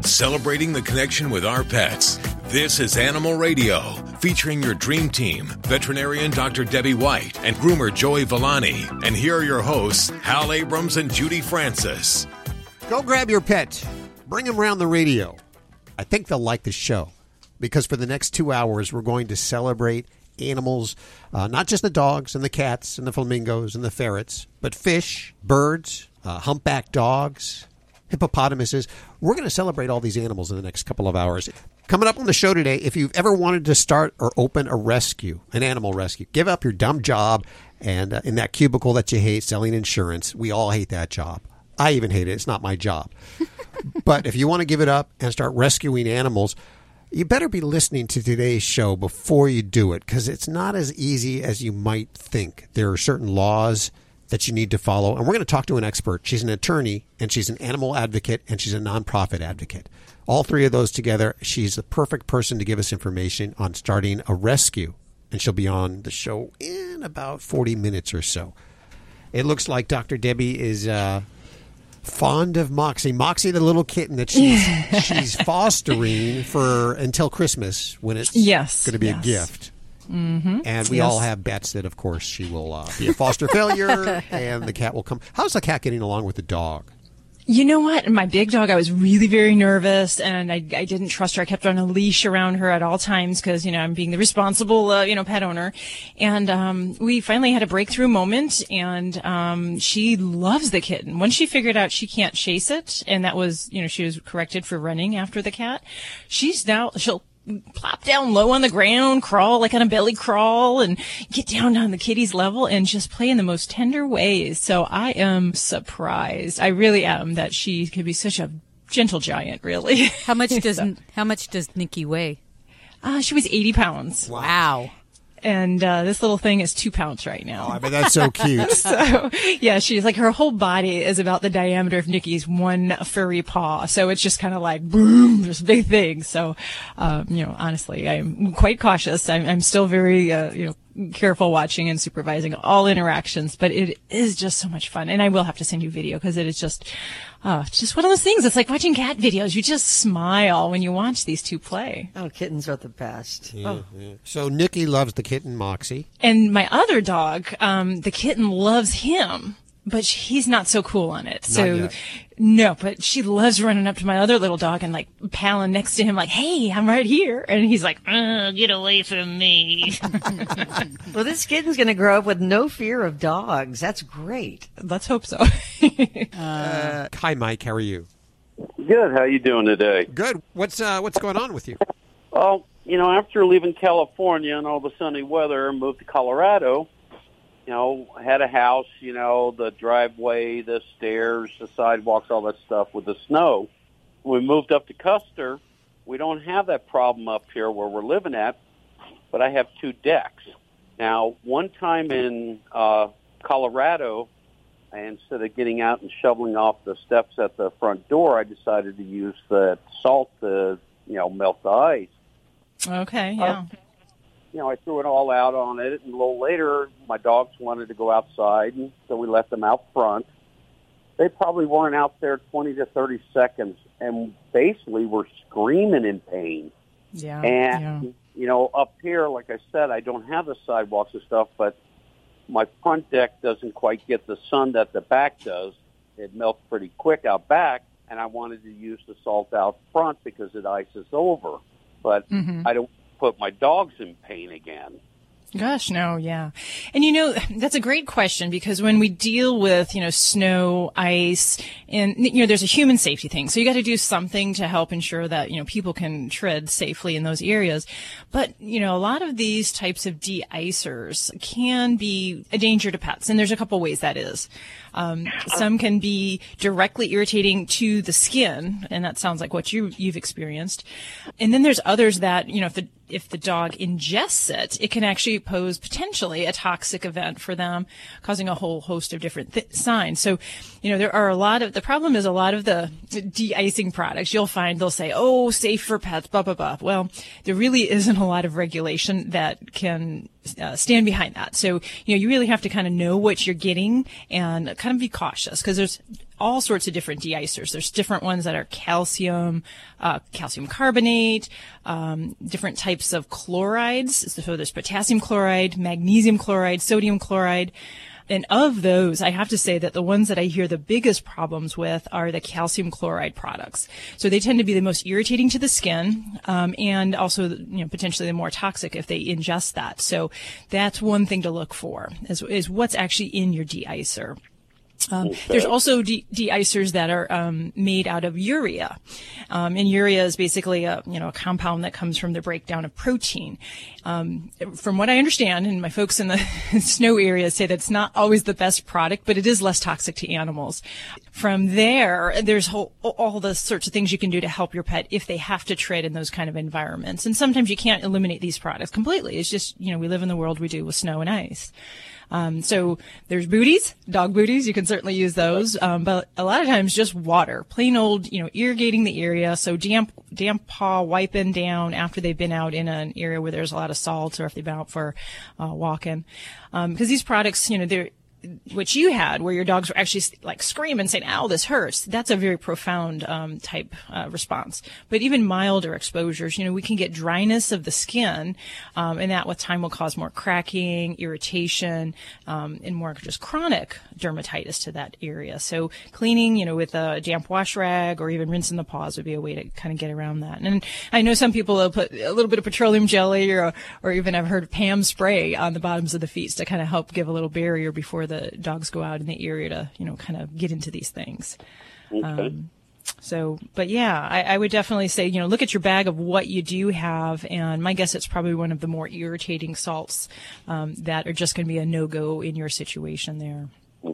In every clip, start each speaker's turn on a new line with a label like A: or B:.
A: celebrating the connection with our pets. This is Animal Radio, featuring your dream team, veterinarian Dr. Debbie White and groomer Joey Villani. And here are your hosts, Hal Abrams and Judy Francis.
B: Go grab your pet. Bring them around the radio. I think they'll like the show because for the next 2 hours, we're going to celebrate animals, not just the dogs and the cats and the flamingos and the ferrets, but fish, birds, humpback dogs, hippopotamuses. We're going to celebrate all these animals in the next couple of hours. Coming up on the show today, if you've ever wanted to start or open a rescue, an animal rescue, give up your dumb job and in that cubicle that you hate selling insurance. We all hate that job. I even hate it. It's not my job. But if you want to give it up and start rescuing animals, you better be listening to today's show before you do it, because it's not as easy as you might think. There are certain laws that you need to follow, and we're going to talk to an expert. She's an attorney, and she's an animal advocate, and she's a nonprofit advocate. All three of those together, she's the perfect person to give us information on starting a rescue, and she'll be on the show in about 40 minutes or so. It looks like Dr. Debbie is fond of Moxie. Moxie, the little kitten that she's fostering for until Christmas, when it's going to be a gift.
C: Mm-hmm.
B: And we all have bets that, of course, she will be a foster failure and the cat will come. How's the cat getting along with the dog?
C: You know what? My big dog, I was really very nervous, and I didn't trust her. I kept her on a leash around her at all times because, I'm being the responsible, pet owner. And we finally had a breakthrough moment, and she loves the kitten. Once she figured out she can't chase it, and that was, she was corrected for running after the cat, she'll plop down low on the ground, crawl like on a belly crawl, and get down on the kitty's level and just play in the most tender ways. So I am surprised. I really am that she could be such a gentle giant, really.
D: How much does Nikki weigh?
C: She was 80 pounds.
D: Wow.
C: And this little thing is 2 pounds right now.
B: Oh, I mean, that's so cute.
C: So, yeah, she's like, her whole body is about the diameter of Nikki's one furry paw. So it's just kind of like, boom, this big thing. So, honestly, I'm quite cautious. I'm still very, careful watching and supervising all interactions, but it is just so much fun. And I will have to send you video because it is just one of those things. It's like watching cat videos. You just smile when you watch these two play.
E: Oh, kittens are the best.
B: Yeah. So Nikki loves the kitten, Moxie.
C: And my other dog, the kitten loves him, but he's not so cool on it. So no, but she loves running up to my other little dog and like palling next to him like, hey, I'm right here. And he's like, get away from me.
E: Well, this kitten's going to grow up with no fear of dogs. That's great.
C: Let's hope so.
B: Hi, Mike. How are you?
F: Good. How you doing today?
B: Good. What's going on with you?
F: Well, after leaving California and all the sunny weather, moved to Colorado. I had a house, the driveway, the stairs, the sidewalks, all that stuff with the snow. When we moved up to Custer, we don't have that problem up here where we're living at, but I have 2 decks. Now, one time in Colorado, instead of getting out and shoveling off the steps at the front door, I decided to use the salt to, melt the ice.
C: Okay, yeah.
F: I threw it all out on it, and a little later, my dogs wanted to go outside, and so we let them out front. They probably weren't out there 20 to 30 seconds, and basically were screaming in pain.
C: Yeah.
F: And, up here, like I said, I don't have the sidewalks and stuff, but my front deck doesn't quite get the sun that the back does. It melts pretty quick out back, and I wanted to use the salt out front because it ices over. But I don't put my dogs in pain again.
C: Gosh, no, yeah. And, that's a great question because when we deal with, snow, ice, and, there's a human safety thing. So you got to do something to help ensure that, people can tread safely in those areas. But, a lot of these types of de-icers can be a danger to pets. And there's a couple ways that is. Some can be directly irritating to the skin, and that sounds like what you've experienced. And then there's others that, if the dog ingests it, it can actually pose potentially a toxic event for them, causing a whole host of different signs. So, there are the problem is a lot of the de-icing products, you'll find they'll say, oh, safe for pets, blah, blah, blah. Well, there really isn't a lot of regulation that can stand behind that. So, you really have to kind of know what you're getting and kind of be cautious because there's all sorts of different de-icers. There's different ones that are calcium carbonate, different types of chlorides. So there's potassium chloride, magnesium chloride, sodium chloride. And of those, I have to say that the ones that I hear the biggest problems with are the calcium chloride products. So they tend to be the most irritating to the skin, and also, potentially the more toxic if they ingest that. So that's one thing to look for, is what's actually in your de-icer. There's also de-icers that are made out of urea, and urea is basically a compound that comes from the breakdown of protein. From what I understand, and my folks in the snow area say that's not always the best product, but it is less toxic to animals. From there, there's all the sorts of things you can do to help your pet if they have to tread in those kind of environments. And sometimes you can't eliminate these products completely. It's just, we live in the world we do with snow and ice. So there's booties, dog booties. You can certainly use those. But a lot of times just water, plain old, irrigating the area. So damp paw wiping down after they've been out in an area where there's a lot of salt, or if they've been out for walking. Because these products, they're, what you had, where your dogs were actually like screaming, saying, "Ow, this hurts." That's a very profound type response. But even milder exposures, we can get dryness of the skin, and that with time will cause more cracking, irritation, and more just chronic dermatitis to that area. So cleaning, with a damp wash rag or even rinsing the paws would be a way to kind of get around that. And I know some people will put a little bit of petroleum jelly or even I've heard Pam spray on the bottoms of the feet to kind of help give a little barrier before the dogs go out in the area to, kind of get into these things.
F: Okay.
C: But yeah, I would definitely say, look at your bag of what you do have. And my guess it's probably one of the more irritating salts that are just going to be a no-go in your situation there.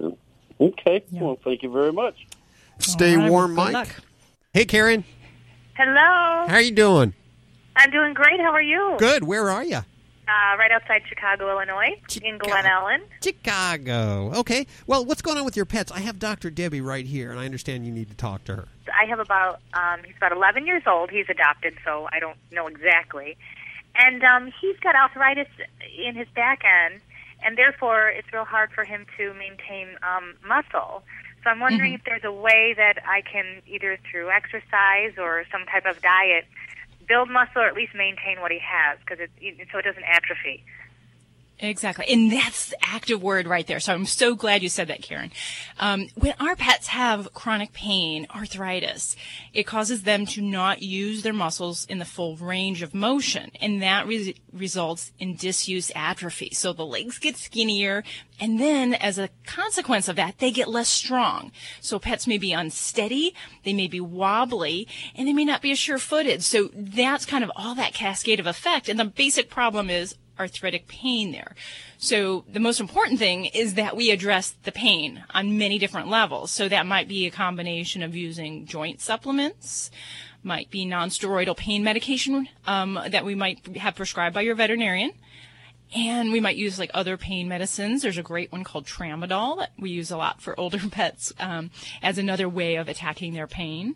F: Okay.
C: Yeah.
F: Well, thank you very much.
B: Stay warm, Mike.
C: Luck.
B: Hey, Karen.
G: Hello.
B: How are you doing?
G: I'm doing great. How are you?
B: Good. Where are you?
G: Right outside Chicago, Illinois, in Glen Ellen.
B: Chicago. Okay. Well, what's going on with your pets? I have Dr. Debbie right here, and I understand you need to talk to her.
G: I have he's about 11 years old. He's adopted, so I don't know exactly. And he's got arthritis in his back end, and therefore it's real hard for him to maintain muscle. So I'm wondering if there's a way that I can, either through exercise or some type of diet, build muscle or at least maintain what he has, so it doesn't atrophy.
C: Exactly. And that's the active word right there. So I'm so glad you said that, Karen. When our pets have chronic pain, arthritis, it causes them to not use their muscles in the full range of motion. And that results in disuse atrophy. So the legs get skinnier. And then as a consequence of that, they get less strong. So pets may be unsteady, they may be wobbly, and they may not be as sure-footed. So that's kind of all that cascade of effect. And the basic problem is arthritic pain there. So the most important thing is that we address the pain on many different levels. So that might be a combination of using joint supplements, might be non-steroidal pain medication that we might have prescribed by your veterinarian. And we might use like other pain medicines. There's a great one called Tramadol that we use a lot for older pets as another way of attacking their pain.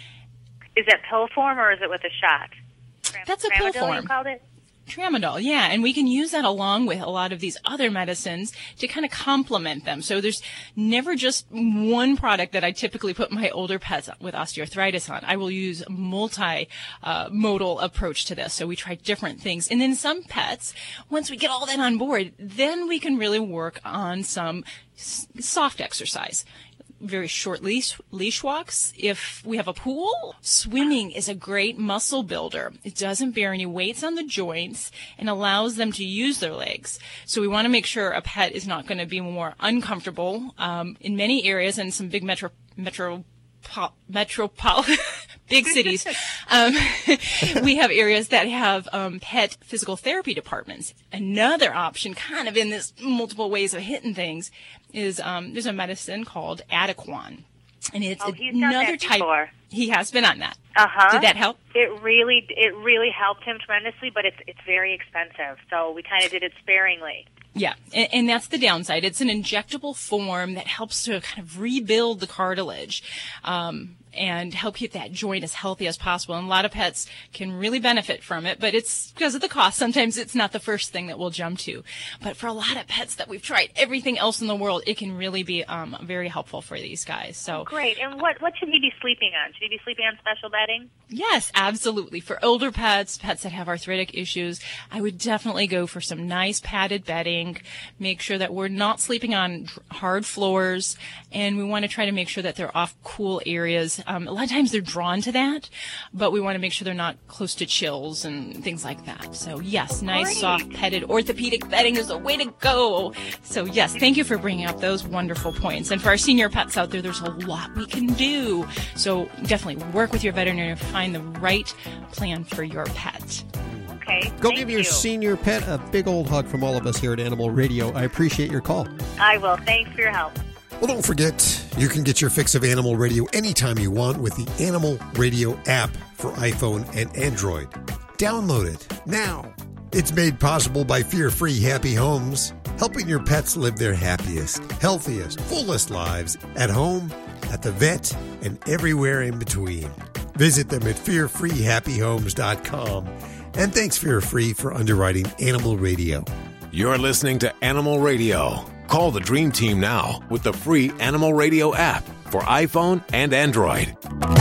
G: Is that pill form or is it with a shot?
C: That's a pill
G: Tramadol,
C: form.
G: you called it?
C: Tramadol, yeah, and we can use that along with a lot of these other medicines to kind of complement them. So there's never just one product that I typically put my older pets with osteoarthritis on. I will use a multi-modal approach to this. So we try different things. And then some pets, once we get all that on board, then we can really work on some soft exercise. Very short leash walks. If we have a pool, swimming is a great muscle builder. It doesn't bear any weights on the joints and allows them to use their legs. So we want to make sure a pet is not going to be more uncomfortable. In many areas and some big big cities, we have areas that have pet physical therapy departments. Another option, kind of in this multiple ways of hitting things, is there's a medicine called Adequan, and it's another type. Before. He has been on that. Did that help?
G: It really helped him tremendously, but it's very expensive, so we kind of did it sparingly.
C: Yeah, and that's the downside. It's an injectable form that helps to kind of rebuild the cartilage. And and help keep that joint as healthy as possible. And a lot of pets can really benefit from it, but it's because of the cost. Sometimes it's not the first thing that we'll jump to. But for a lot of pets that we've tried everything else in the world, it can really be very helpful for these guys. So
G: Great. And what should he be sleeping on? Should he be sleeping on special bedding?
C: yes, absolutely. For older pets that have arthritic issues, I would definitely go for some nice padded bedding. Make sure that we're not sleeping on hard floors, and we want to try to make sure that they're off cool areas. A lot of times they're drawn to that, but we want to make sure they're not close to chills and things like that. So yes, nice,
G: Great.
C: soft, padded orthopedic bedding is the way to go. So yes, thank you for bringing up those wonderful points. And for our senior pets out there, there's a lot we can do. So definitely work with your veterinarian to find the right plan for your pet.
G: Okay.
B: Go
G: thank
B: give your
G: you.
B: senior pet a big old hug from all of us here at Animal Radio. I appreciate your call.
G: I will. Thanks for your help.
B: Well, don't forget, you can get your fix of Animal Radio anytime you want with the Animal Radio app for iPhone and Android. Download it now. It's made possible by Fear-Free Happy Homes, helping your pets live their happiest, healthiest, fullest lives at home, at the vet, and everywhere in between. Visit them at fearfreehappyhomes.com. And thanks, Fear-Free, for underwriting Animal Radio.
A: You're listening to Animal Radio. Call the Dream Team now with the free Animal Radio app for iPhone and Android.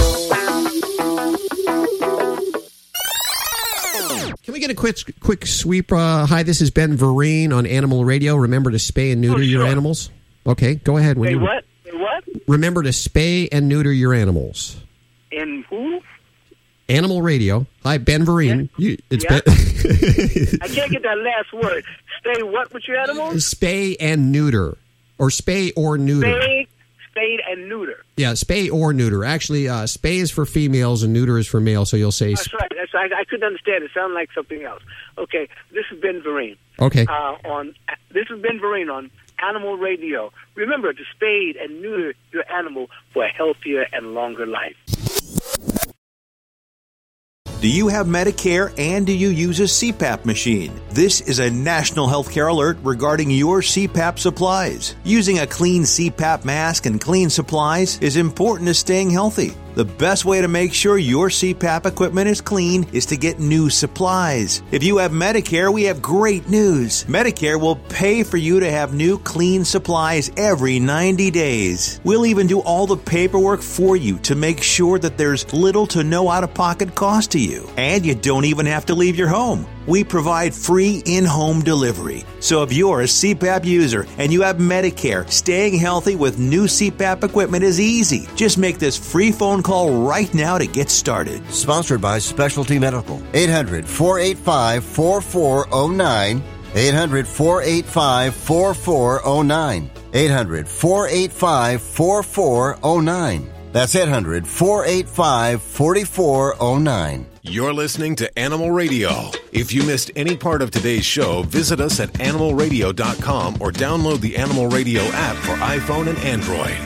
B: Can we get a quick sweep? Hi, this is Ben Vereen on Animal Radio. Remember to spay and neuter your animals. Okay, go ahead.
H: Hey, what? What?
B: Remember to spay and neuter your animals.
H: And who?
B: Animal Radio. Hi, Ben Vereen.
H: Yeah.
B: It's
H: Yeah.
B: Ben.
H: I can't get that last word. Stay what with your animals?
B: Spay and neuter. Or spay or neuter.
H: Spade and neuter.
B: Yeah, spay or neuter. Actually, spay is for females and neuter is for males, so you'll say...
H: That's right. I couldn't understand. It sounded like something else. Okay, this is Ben Vereen.
B: Okay.
H: This is Ben Vereen on Animal Radio. Remember to spade and neuter your animal for a healthier and longer life.
I: Do you have Medicare and do you use a CPAP machine? This is a national healthcare alert regarding your CPAP supplies. Using a clean CPAP mask and clean supplies is important to staying healthy. The best way to make sure your CPAP equipment is clean is to get new supplies. If you have Medicare, we have great news. Medicare will pay for you to have new clean supplies every 90 days. We'll even do all the paperwork for you to make sure that there's little to no out-of-pocket cost to you. And you don't even have to leave your home. We provide free in-home delivery. So if you're a CPAP user and you have Medicare, staying healthy with new CPAP equipment is easy. Just make this free phone call right now to get started.
J: Sponsored by Specialty Medical. 800-485-4409. 800-485-4409. 800-485-4409. That's 800-485-4409.
A: You're listening to Animal Radio. If you missed any part of today's show, visit us at animalradio.com or download the Animal Radio app for iPhone and Android.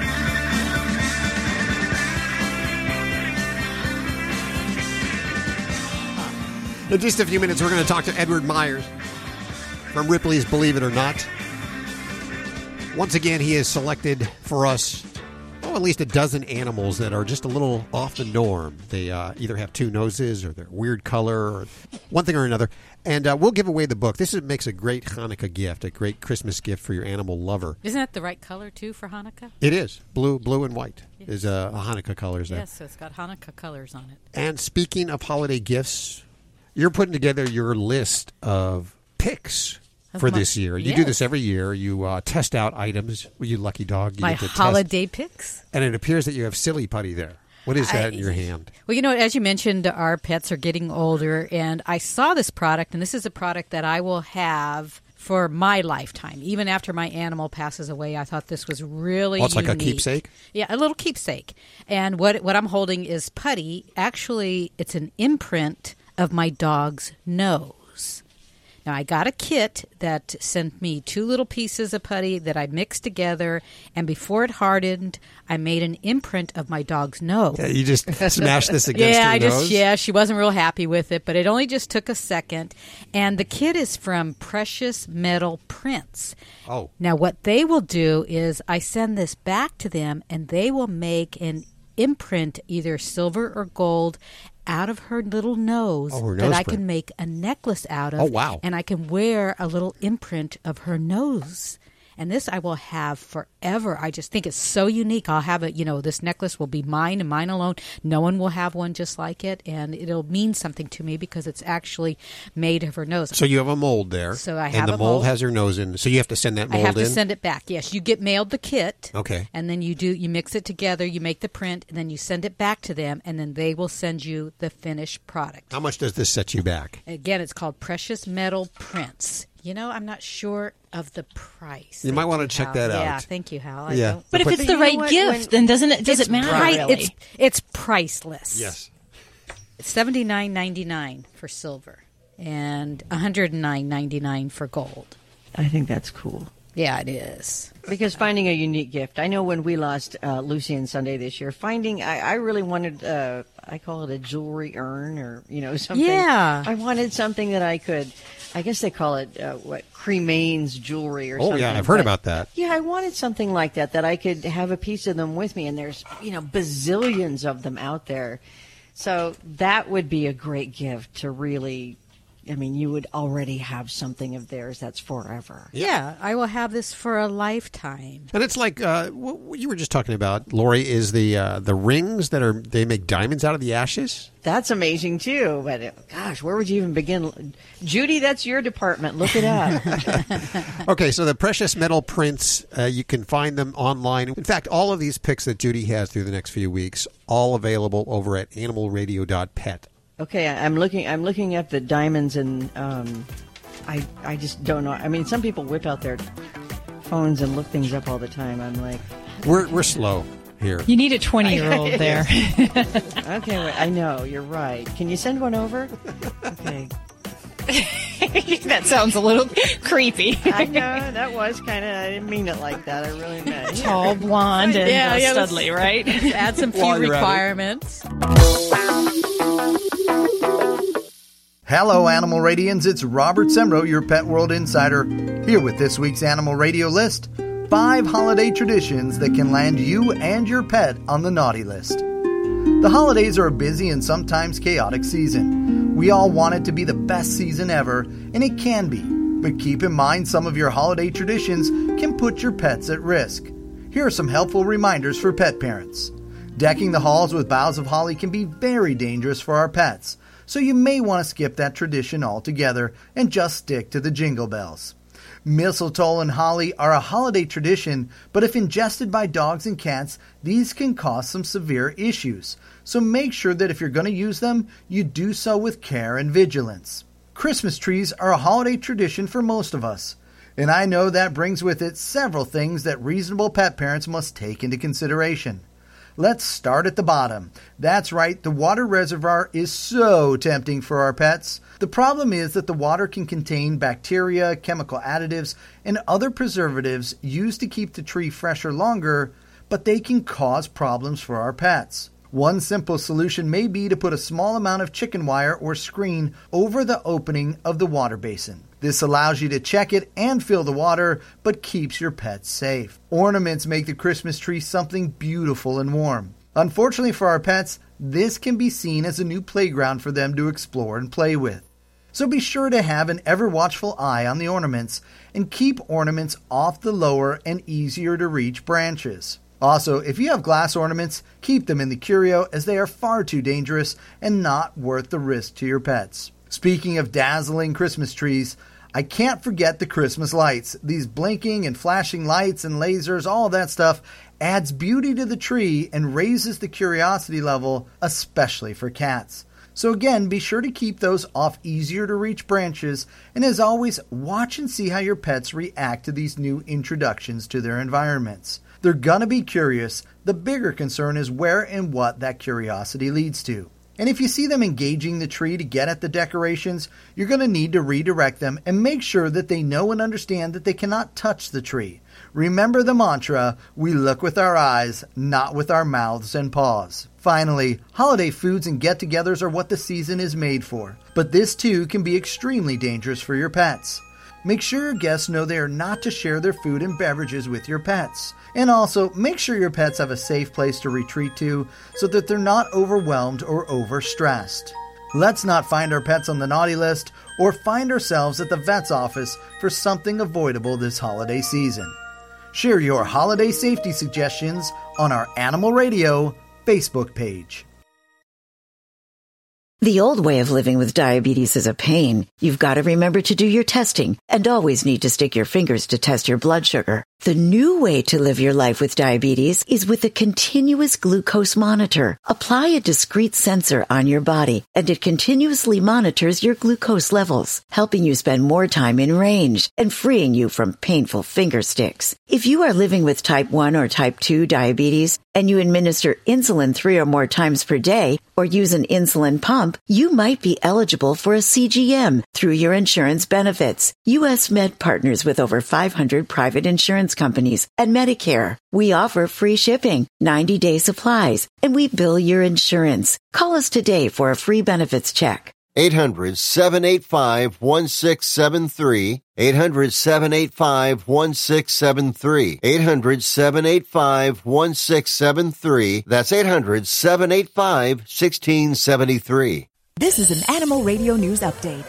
B: In just a few minutes, we're going to talk to Edward Myers from Ripley's Believe It or Not. Once again, he has selected for us at least a dozen animals that are just a little off the norm. They either have two noses or they're weird color or one thing or another. And we'll give away the book. This makes a great Hanukkah gift, a great Christmas gift for your animal lover.
D: Isn't that the right color, too, for Hanukkah?
B: It is. Blue and white is Hanukkah colors there.
D: Yes, so it's got Hanukkah colors on it.
B: And speaking of holiday gifts, you're putting together your list of picks for this year. You do this every year. You test out items. You lucky dog. You
D: My
B: get to
D: holiday picks.
B: And it appears that you have Silly Putty there. What is that in your hand?
D: Well, you know, as you mentioned, our pets are getting older, and I saw this product, and this is a product that I will have for my lifetime. Even after my animal passes away, I thought this was really
B: it's
D: unique.
B: Like a keepsake?
D: Yeah, a little keepsake. And what I'm holding is putty. Actually, it's an imprint of my dog's nose. Now, I got a kit that sent me 2 little pieces of putty that I mixed together, and before it hardened, I made an imprint of my dog's nose.
B: Yeah, you just smashed this against her nose?
D: Yeah, she wasn't real happy with it, but it only just took a second. And the kit is from Precious Metal Prints.
B: Oh.
D: Now, what they will do is I send this back to them, and they will make an imprint either silver or gold out of her little nose,
B: her
D: that
B: nose
D: I
B: print.
D: can make a necklace out of.
B: Oh, wow.
D: And I can wear a little imprint of her nose. And this I will have forever. I just think it's so unique. I'll have it, this necklace will be mine and mine alone. No one will have one just like it. And it'll mean something to me because it's actually made of her nose.
B: So you have a mold there.
D: So I have
B: and the
D: a
B: mold
D: mold.
B: has her nose in. So you have to send that mold
D: I have
B: in?
D: to send it back. Yes, you get mailed the kit.
B: Okay.
D: And then you mix it together, you make the print, and then you send it back to them, and then they will send you the finished product.
B: How much does this set you back?
D: Again, it's called Precious Metal Prints. I'm not sure of the price.
B: You might want to check that out.
D: Yeah, thank you, Hal.
B: Yeah.
C: But if it's the right gift, then does it matter? Really?
D: It's priceless.
B: Yes.
D: It's $79.99 for silver and $109.99 for gold.
E: I think that's cool.
D: Yeah, it is.
E: Because finding a unique gift. I know when we lost Lucy and Sunday this year, I really wanted, I call it a jewelry urn or, something.
D: Yeah.
E: I wanted something that I could, I guess they call it, cremains jewelry or something.
B: Oh, yeah, I've heard about that.
E: Yeah, I wanted something like that I could have a piece of them with me. And there's, bazillions of them out there. So that would be a great gift to really... you would already have something of theirs that's forever.
D: Yeah, I will have this for a lifetime.
B: And it's like what you were just talking about, Lori, is the rings they make diamonds out of the ashes?
E: That's amazing, too. But, gosh, where would you even begin? Judy, that's your department. Look it up.
B: Okay, so the precious metal prints, you can find them online. In fact, all of these picks that Judy has through the next few weeks, all available over at animalradio.pet.
E: Okay, I'm looking at the diamonds, and I just don't know. Some people whip out their phones and look things up all the time. I'm like,
B: we're slow here.
C: You need a 20-year-old there.
E: Okay, wait, I know you're right. Can you send one over? Okay.
C: That sounds a little creepy.
E: I know that was kind of. I didn't mean it like that. I really meant
C: tall, blonde, and studly, right?
D: Add some few requirements.
K: Hello, Animal Radians. It's Robert Semro, your Pet World Insider, here with this week's Animal Radio list. 5 holiday traditions that can land you and your pet on the naughty list. The holidays are a busy and sometimes chaotic season. We all want it to be the best season ever, and it can be. But keep in mind some of your holiday traditions can put your pets at risk. Here are some helpful reminders for pet parents. Decking the halls with boughs of holly can be very dangerous for our pets, so you may want to skip that tradition altogether and just stick to the jingle bells. Mistletoe and holly are a holiday tradition, but if ingested by dogs and cats, these can cause some severe issues. So make sure that if you're going to use them, you do so with care and vigilance. Christmas trees are a holiday tradition for most of us, and I know that brings with it several things that reasonable pet parents must take into consideration. Let's start at the bottom. That's right, the water reservoir is so tempting for our pets. The problem is that the water can contain bacteria, chemical additives, and other preservatives used to keep the tree fresher longer, but they can cause problems for our pets. One simple solution may be to put a small amount of chicken wire or screen over the opening of the water basin. This allows you to check it and fill the water, but keeps your pets safe. Ornaments make the Christmas tree something beautiful and warm. Unfortunately for our pets, this can be seen as a new playground for them to explore and play with. So be sure to have an ever-watchful eye on the ornaments and keep ornaments off the lower and easier to reach branches. Also, if you have glass ornaments, keep them in the curio as they are far too dangerous and not worth the risk to your pets. Speaking of dazzling Christmas trees, I can't forget the Christmas lights. These blinking and flashing lights and lasers, all that stuff, adds beauty to the tree and raises the curiosity level, especially for cats. So again, be sure to keep those off easier to reach branches, and as always, watch and see how your pets react to these new introductions to their environments. They're gonna be curious. The bigger concern is where and what that curiosity leads to. And if you see them engaging the tree to get at the decorations, you're going to need to redirect them and make sure that they know and understand that they cannot touch the tree. Remember the mantra, we look with our eyes, not with our mouths and paws. Finally, holiday foods and get-togethers are what the season is made for. But this too can be extremely dangerous for your pets. Make sure your guests know they are not to share their food and beverages with your pets. And also, make sure your pets have a safe place to retreat to so that they're not overwhelmed or overstressed. Let's not find our pets on the naughty list or find ourselves at the vet's office for something avoidable this holiday season. Share your holiday safety suggestions on our Animal Radio Facebook page.
L: The old way of living with diabetes is a pain. You've got to remember to do your testing and always need to stick your fingers to test your blood sugar. The new way to live your life with diabetes is with a continuous glucose monitor. Apply a discrete sensor on your body, and it continuously monitors your glucose levels, helping you spend more time in range and freeing you from painful finger sticks. If you are living with type 1 or type 2 diabetes and you administer insulin 3 or more times per day or use an insulin pump, you might be eligible for a CGM through your insurance benefits. U.S. Med partners with over 500 private insurance companies and Medicare. We offer free shipping, 90-day supplies, and we bill your insurance. Call us today for a free benefits check.
J: 800-785-1673. 800-785-1673. 800-785-1673. That's 800-785-1673.
M: This is an Animal Radio News Update.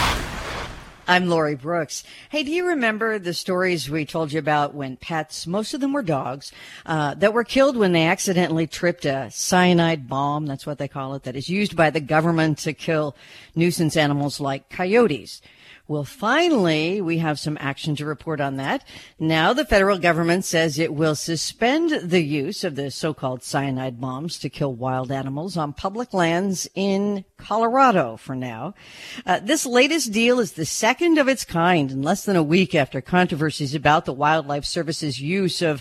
E: I'm Lori Brooks. Hey, do you remember the stories we told you about when pets, most of them were dogs, that were killed when they accidentally tripped a cyanide bomb, that's what they call it, that is used by the government to kill nuisance animals like coyotes? Well, finally, we have some action to report on that. Now the federal government says it will suspend the use of the so-called cyanide bombs to kill wild animals on public lands in Colorado for now. This latest deal is the second of its kind in less than a week after controversies about the Wildlife Service's use of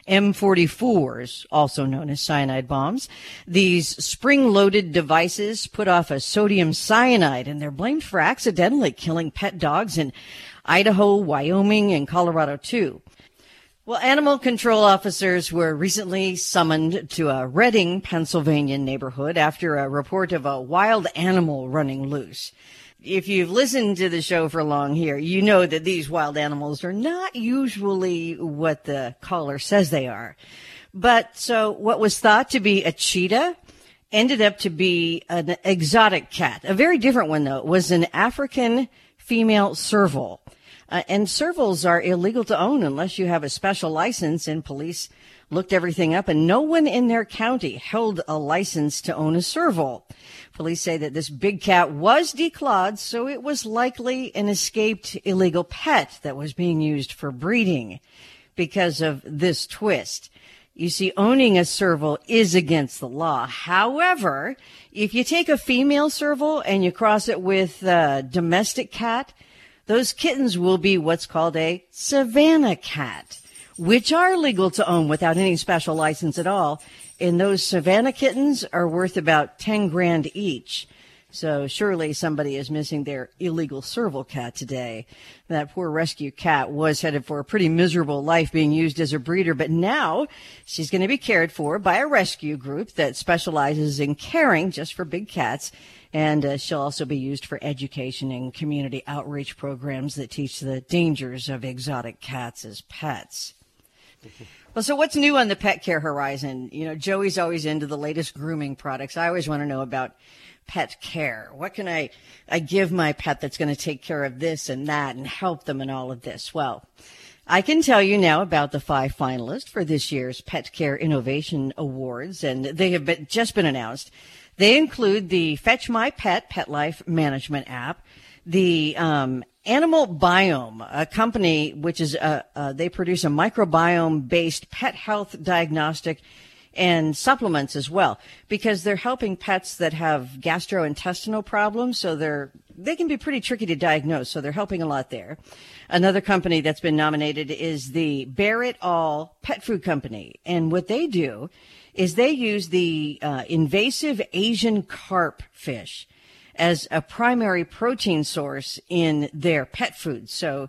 E: M44s, also known as cyanide bombs. These spring-loaded devices put off a sodium cyanide, and they're blamed for accidentally killing pet dogs in Idaho, Wyoming, and Colorado, too. Well, animal control officers were recently summoned to a Reading, Pennsylvania neighborhood after a report of a wild animal running loose. If you've listened to the show for long here, you know that these wild animals are not usually what the caller says they are. But so what was thought to be a cheetah ended up to be an exotic cat. A very different one, though. It was an African female serval. And servals are illegal to own unless you have a special license, and police looked everything up, and no one in their county held a license to own a serval. Police say that this big cat was declawed, so it was likely an escaped illegal pet that was being used for breeding. Because of this twist, you see, owning a serval is against the law. However, if you take a female serval and you cross it with a domestic cat, those kittens will be what's called a Savannah cat, which are legal to own without any special license at all. And those Savannah kittens are worth about $10,000 each. So surely somebody is missing their illegal serval cat today. That poor rescue cat was headed for a pretty miserable life being used as a breeder, but now she's going to be cared for by a rescue group that specializes in caring just for big cats. And she'll also be used for education and community outreach programs that teach the dangers of exotic cats as pets. Well, so what's new on the pet care horizon? You know, Joey's always into the latest grooming products. I always want to know about pet care. What can I give my pet that's going to take care of this and that and help them in all of this? Well, I can tell you now about the 5 finalists for this year's Pet Care Innovation Awards, and they have just been announced. They include the Fetch My Pet Pet Life Management app, the Animal Biome, a company which is they produce a microbiome-based pet health diagnostic and supplements as well, because they're helping pets that have gastrointestinal problems, so they can be pretty tricky to diagnose, so they're helping a lot there. Another company that's been nominated is the Bear It All Pet Food Company, and what they do is they use the invasive Asian carp fish as a primary protein source in their pet food. So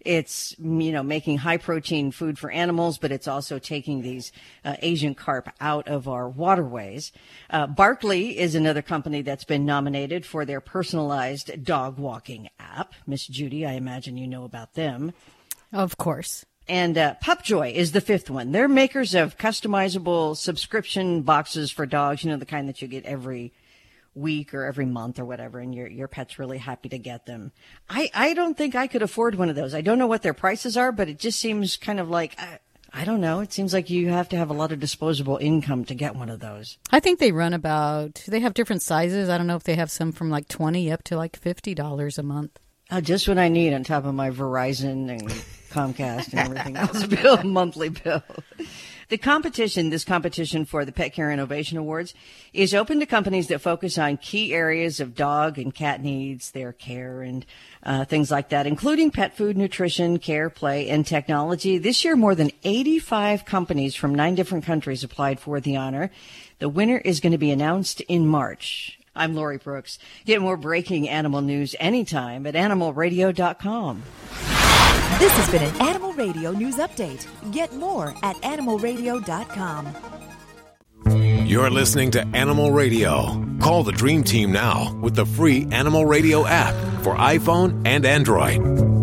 E: It's, making high protein food for animals, but it's also taking these Asian carp out of our waterways. Barkley is another company that's been nominated for their personalized dog walking app. Miss Judy, I imagine you know about them.
D: Of course.
E: And Pupjoy is the fifth one. They're makers of customizable subscription boxes for dogs, the kind that you get every week or every month or whatever, and your pet's really happy to get them. I don't think I could afford one of those. I don't know what their prices are, but it just seems kind of like, I don't know. It seems like you have to have a lot of disposable income to get one of those.
D: I think they run they have different sizes. I don't know if they have some from like $20 up to like $50 a month.
E: Just what I need on top of my Verizon and Comcast and everything else monthly bill. This competition for the Pet Care Innovation Awards is open to companies that focus on key areas of dog and cat needs, their care, and things like that, including pet food, nutrition, care, play, and technology. This year, more than 85 companies from 9 different countries applied for the honor. The winner is going to be announced in March. I'm Lori Brooks. Get more breaking animal news anytime at animalradio.com.
M: This has been an Animal Radio News Update. Get more at animalradio.com.
A: You're listening to Animal Radio. Call the Dream Team now with the free Animal Radio app for iPhone and Android.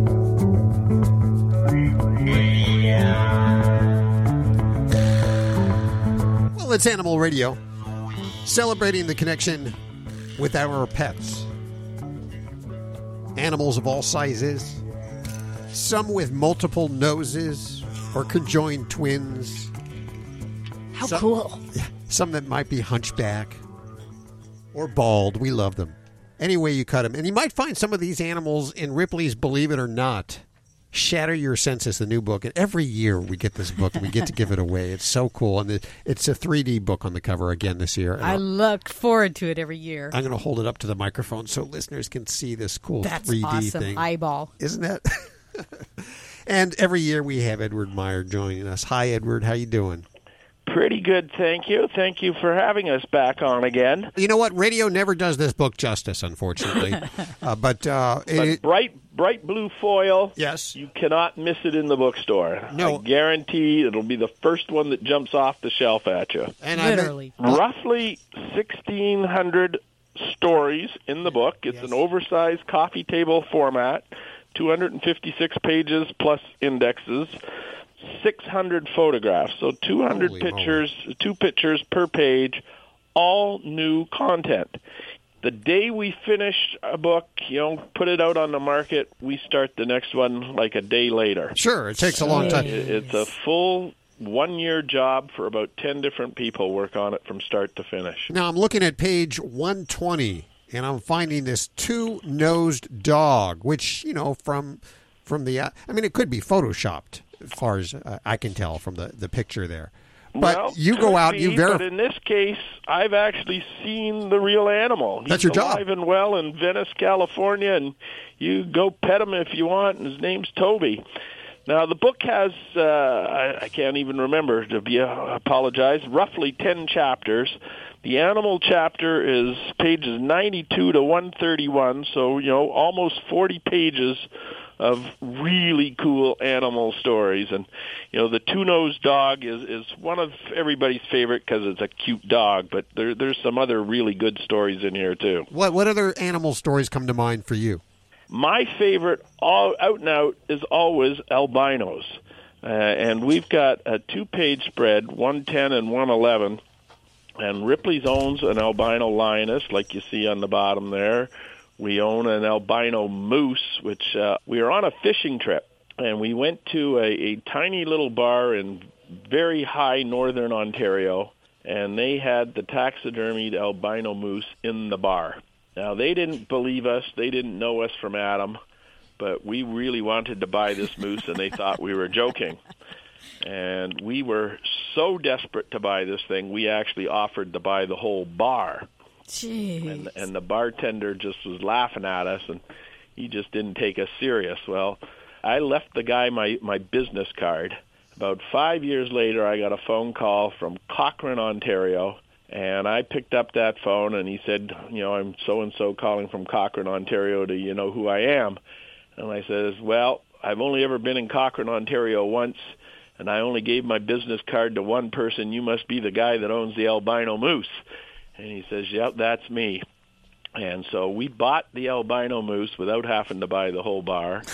B: Well, it's Animal Radio, celebrating the connection with our pets. Animals of all sizes. Some with multiple noses or conjoined twins.
E: How cool.
B: Some that might be hunchback or bald. We love them. Any way you cut them. And you might find some of these animals in Ripley's Believe It or Not. Shatter Your Senses, the new book. And every year we get this book and we get to give it away. It's so cool. And it's a 3D book on the cover again this year. And
D: I look forward to it every year.
B: I'm going to hold it up to the microphone so listeners can see this cool
D: That's
B: 3D
D: awesome.
B: thing.
D: Eyeball.
B: Isn't that? And every year we have Edward Meyer joining us. Hi, Edward. How you doing?
N: Pretty good, thank you. Thank you for having us back on again.
B: You know what? Radio never does this book justice, unfortunately. But
N: bright blue foil.
B: Yes.
N: You cannot miss it in the bookstore.
B: No.
N: I guarantee it'll be the first one that jumps off the shelf at you.
B: And
D: literally.
N: Roughly 1,600 stories in the book. It's an oversized coffee table format, 256 pages plus indexes. 600 photographs, so 200 pictures, 2 pictures per page, all new content. The day we finish a book, put it out on the market, we start the next one like a day later.
B: Sure, it takes a long time.
N: It's a full 1-year job for about 10 different people work on it from start to finish.
B: Now, I'm looking at page 120, and I'm finding this 2-nosed dog, which, from the, it could be photoshopped, as far as I can tell from the picture there. But you go out, you verify.
N: But in this case, I've actually seen the real animal.
B: That's your job.
N: He's alive and well in Venice, California, and you go pet him if you want, and his name's Toby. Now, the book has, I can't even remember, apologize, roughly 10 chapters. The animal chapter is pages 92 to 131, so, almost 40 pages of really cool animal stories. And, the 2-nosed dog is one of everybody's favorite because it's a cute dog, but there's some other really good stories in here, too.
B: What other animal stories come to mind for you?
N: My favorite, out and out, is always albinos. And we've got a 2-page spread, 110 and 111. And Ripley's owns an albino lioness, like you see on the bottom there. We own an albino moose, which we were on a fishing trip. And we went to a tiny little bar in very high northern Ontario. And they had the taxidermied albino moose in the bar. Now, they didn't believe us. They didn't know us from Adam. But we really wanted to buy this moose, and they thought we were joking. And we were so desperate to buy this thing, we actually offered to buy the whole bar.
D: Jeez.
N: And the bartender just was laughing at us, and he just didn't take us serious. Well, I left the guy my business card. About 5 years later, I got a phone call from Cochrane, Ontario, and I picked up that phone, and he said, I'm so-and-so calling from Cochrane, Ontario. Do you know who I am? And I says, well, I've only ever been in Cochrane, Ontario once, and I only gave my business card to one person. You must be the guy that owns the albino moose. And he says, yep, that's me. And so we bought the albino moose without having to buy the whole bar.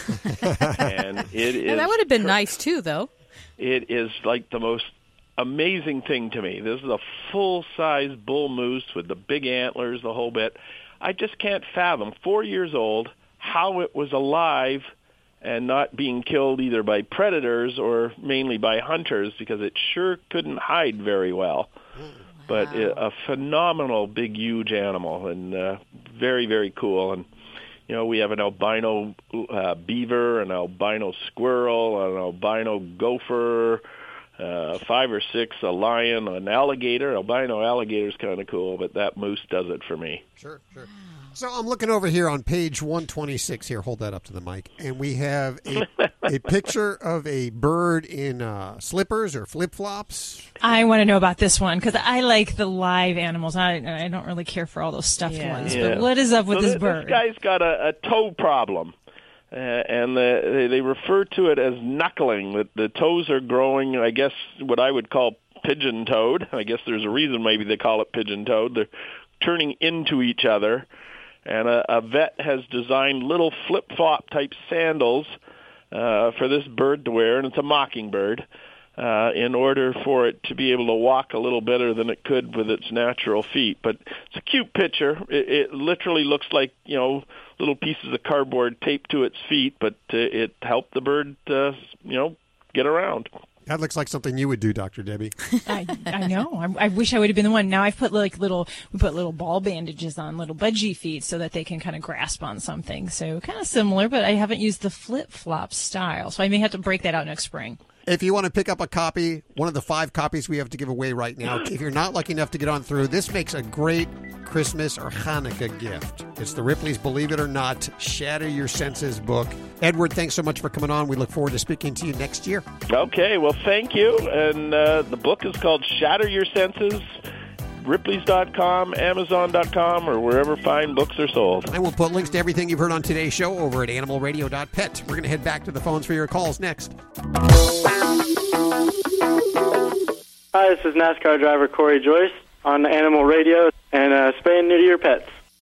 N: And it is.
D: And that would have been nice, too, though.
N: It is like the most amazing thing to me. This is a full-size bull moose with the big antlers, the whole bit. I just can't fathom, 4 years old, how it was alive and not being killed either by predators or mainly by hunters, because it sure couldn't hide very well. But a phenomenal, big, huge animal, and very, very cool. And, you know, we have an albino beaver, an albino squirrel, an albino gopher, 5 or 6, a lion, an alligator. Albino alligator is kind of cool, but that moose does it for me.
B: Sure. So I'm looking over here on page 126 here. Hold that up to the mic. And we have a picture of a bird in slippers or flip-flops.
C: I want to know about this one because I like the live animals. I don't really care for all those stuffed ones.
N: Yeah.
C: But what is up with this bird?
N: This guy's got a toe problem. And they refer to it as knuckling. The toes are growing, I guess, what I would call pigeon-toed. I guess there's a reason maybe they call it pigeon-toed. They're turning into each other. And a vet has designed little flip-flop type sandals for this bird to wear, and it's a mockingbird, in order for it to be able to walk a little better than it could with its natural feet. But it's a cute picture. It literally looks like, you know, little pieces of cardboard taped to its feet, but it helped the bird, get around.
B: That looks like something you would do, Dr. Debbie.
C: I know. I wish I would have been the one. Now I've put we put little ball bandages on little budgie feet so that they can kind of grasp on something. So kind of similar, but I haven't used the flip-flop style. So I may have to break that out next spring.
B: If you want to pick up a copy, one of the 5 copies we have to give away right now, if you're not lucky enough to get on through, this makes a great Christmas or Hanukkah gift. It's the Ripley's Believe It or Not, Shatter Your Senses book. Edward, thanks so much for coming on. We look forward to speaking to you next year.
N: Okay, well, thank you. And the book is called Shatter Your Senses. Ripley's.com, Amazon.com, or wherever fine books are sold.
B: And we'll put links to everything you've heard on today's show over at animalradio.pet. We're going to head back to the phones for your calls next.
O: Hi, this is NASCAR driver Corey Joyce on Animal Radio and spay and neuter your pets.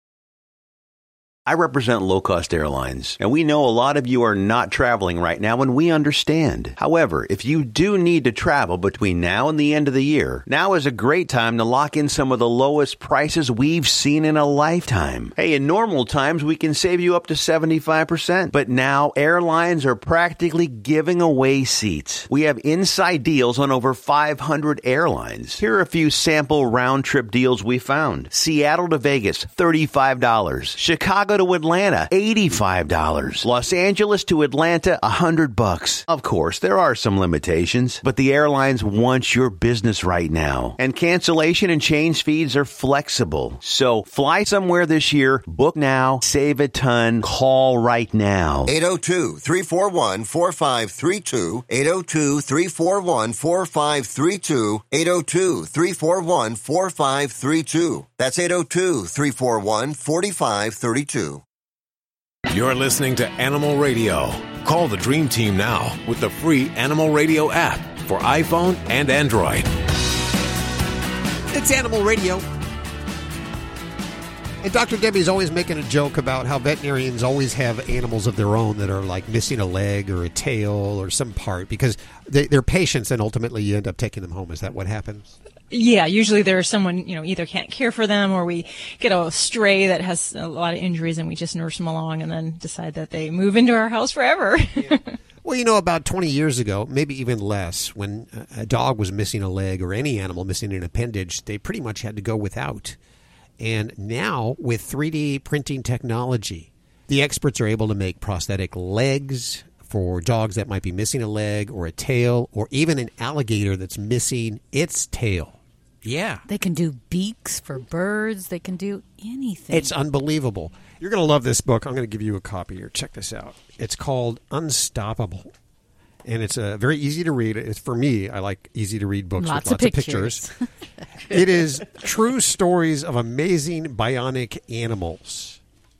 I: I represent Low Cost Airlines, and we know a lot of you are not traveling right now, and we understand. However, if you do need to travel between now and the end of the year, now is a great time to lock in some of the lowest prices we've seen in a lifetime. Hey, in normal times, we can save you up to 75%, but now airlines are practically giving away seats. We have inside deals on over 500 airlines. Here are a few sample round-trip deals we found. Seattle to Vegas, $35. Chicago to Atlanta, $85. Los Angeles to Atlanta, $100. Of course, there are some limitations, but the airlines want your business right now. And cancellation and change fees are flexible. So fly somewhere this year, book now, save a ton, call right now.
P: 802-341-4532, 802-341-4532, 802-341-4532. That's 802-341-4532.
A: You're listening to Animal Radio. Call the Dream Team now with the free Animal Radio app for iPhone and Android.
B: It's Animal Radio. And Dr. Debbie's always making a joke about how veterinarians always have animals of their own that are like missing a leg or a tail or some part because they're patients and ultimately you end up taking them home. Is that what happens?
C: Yeah, usually there's someone, either can't care for them or we get a stray that has a lot of injuries and we just nurse them along and then decide that they move into our house forever.
B: Yeah. Well, about 20 years ago, maybe even less, when a dog was missing a leg or any animal missing an appendage, they pretty much had to go without. And now with 3D printing technology, the experts are able to make prosthetic legs for dogs that might be missing a leg or a tail or even an alligator that's missing its tail. Yeah.
D: They can do beaks for birds. They can do anything.
B: It's unbelievable. You're going to love this book. I'm going to give you a copy here. Check this out. It's called Unstoppable. And it's very easy to read. It's, for me, I like easy to read books with lots of pictures. It is true stories of amazing bionic animals.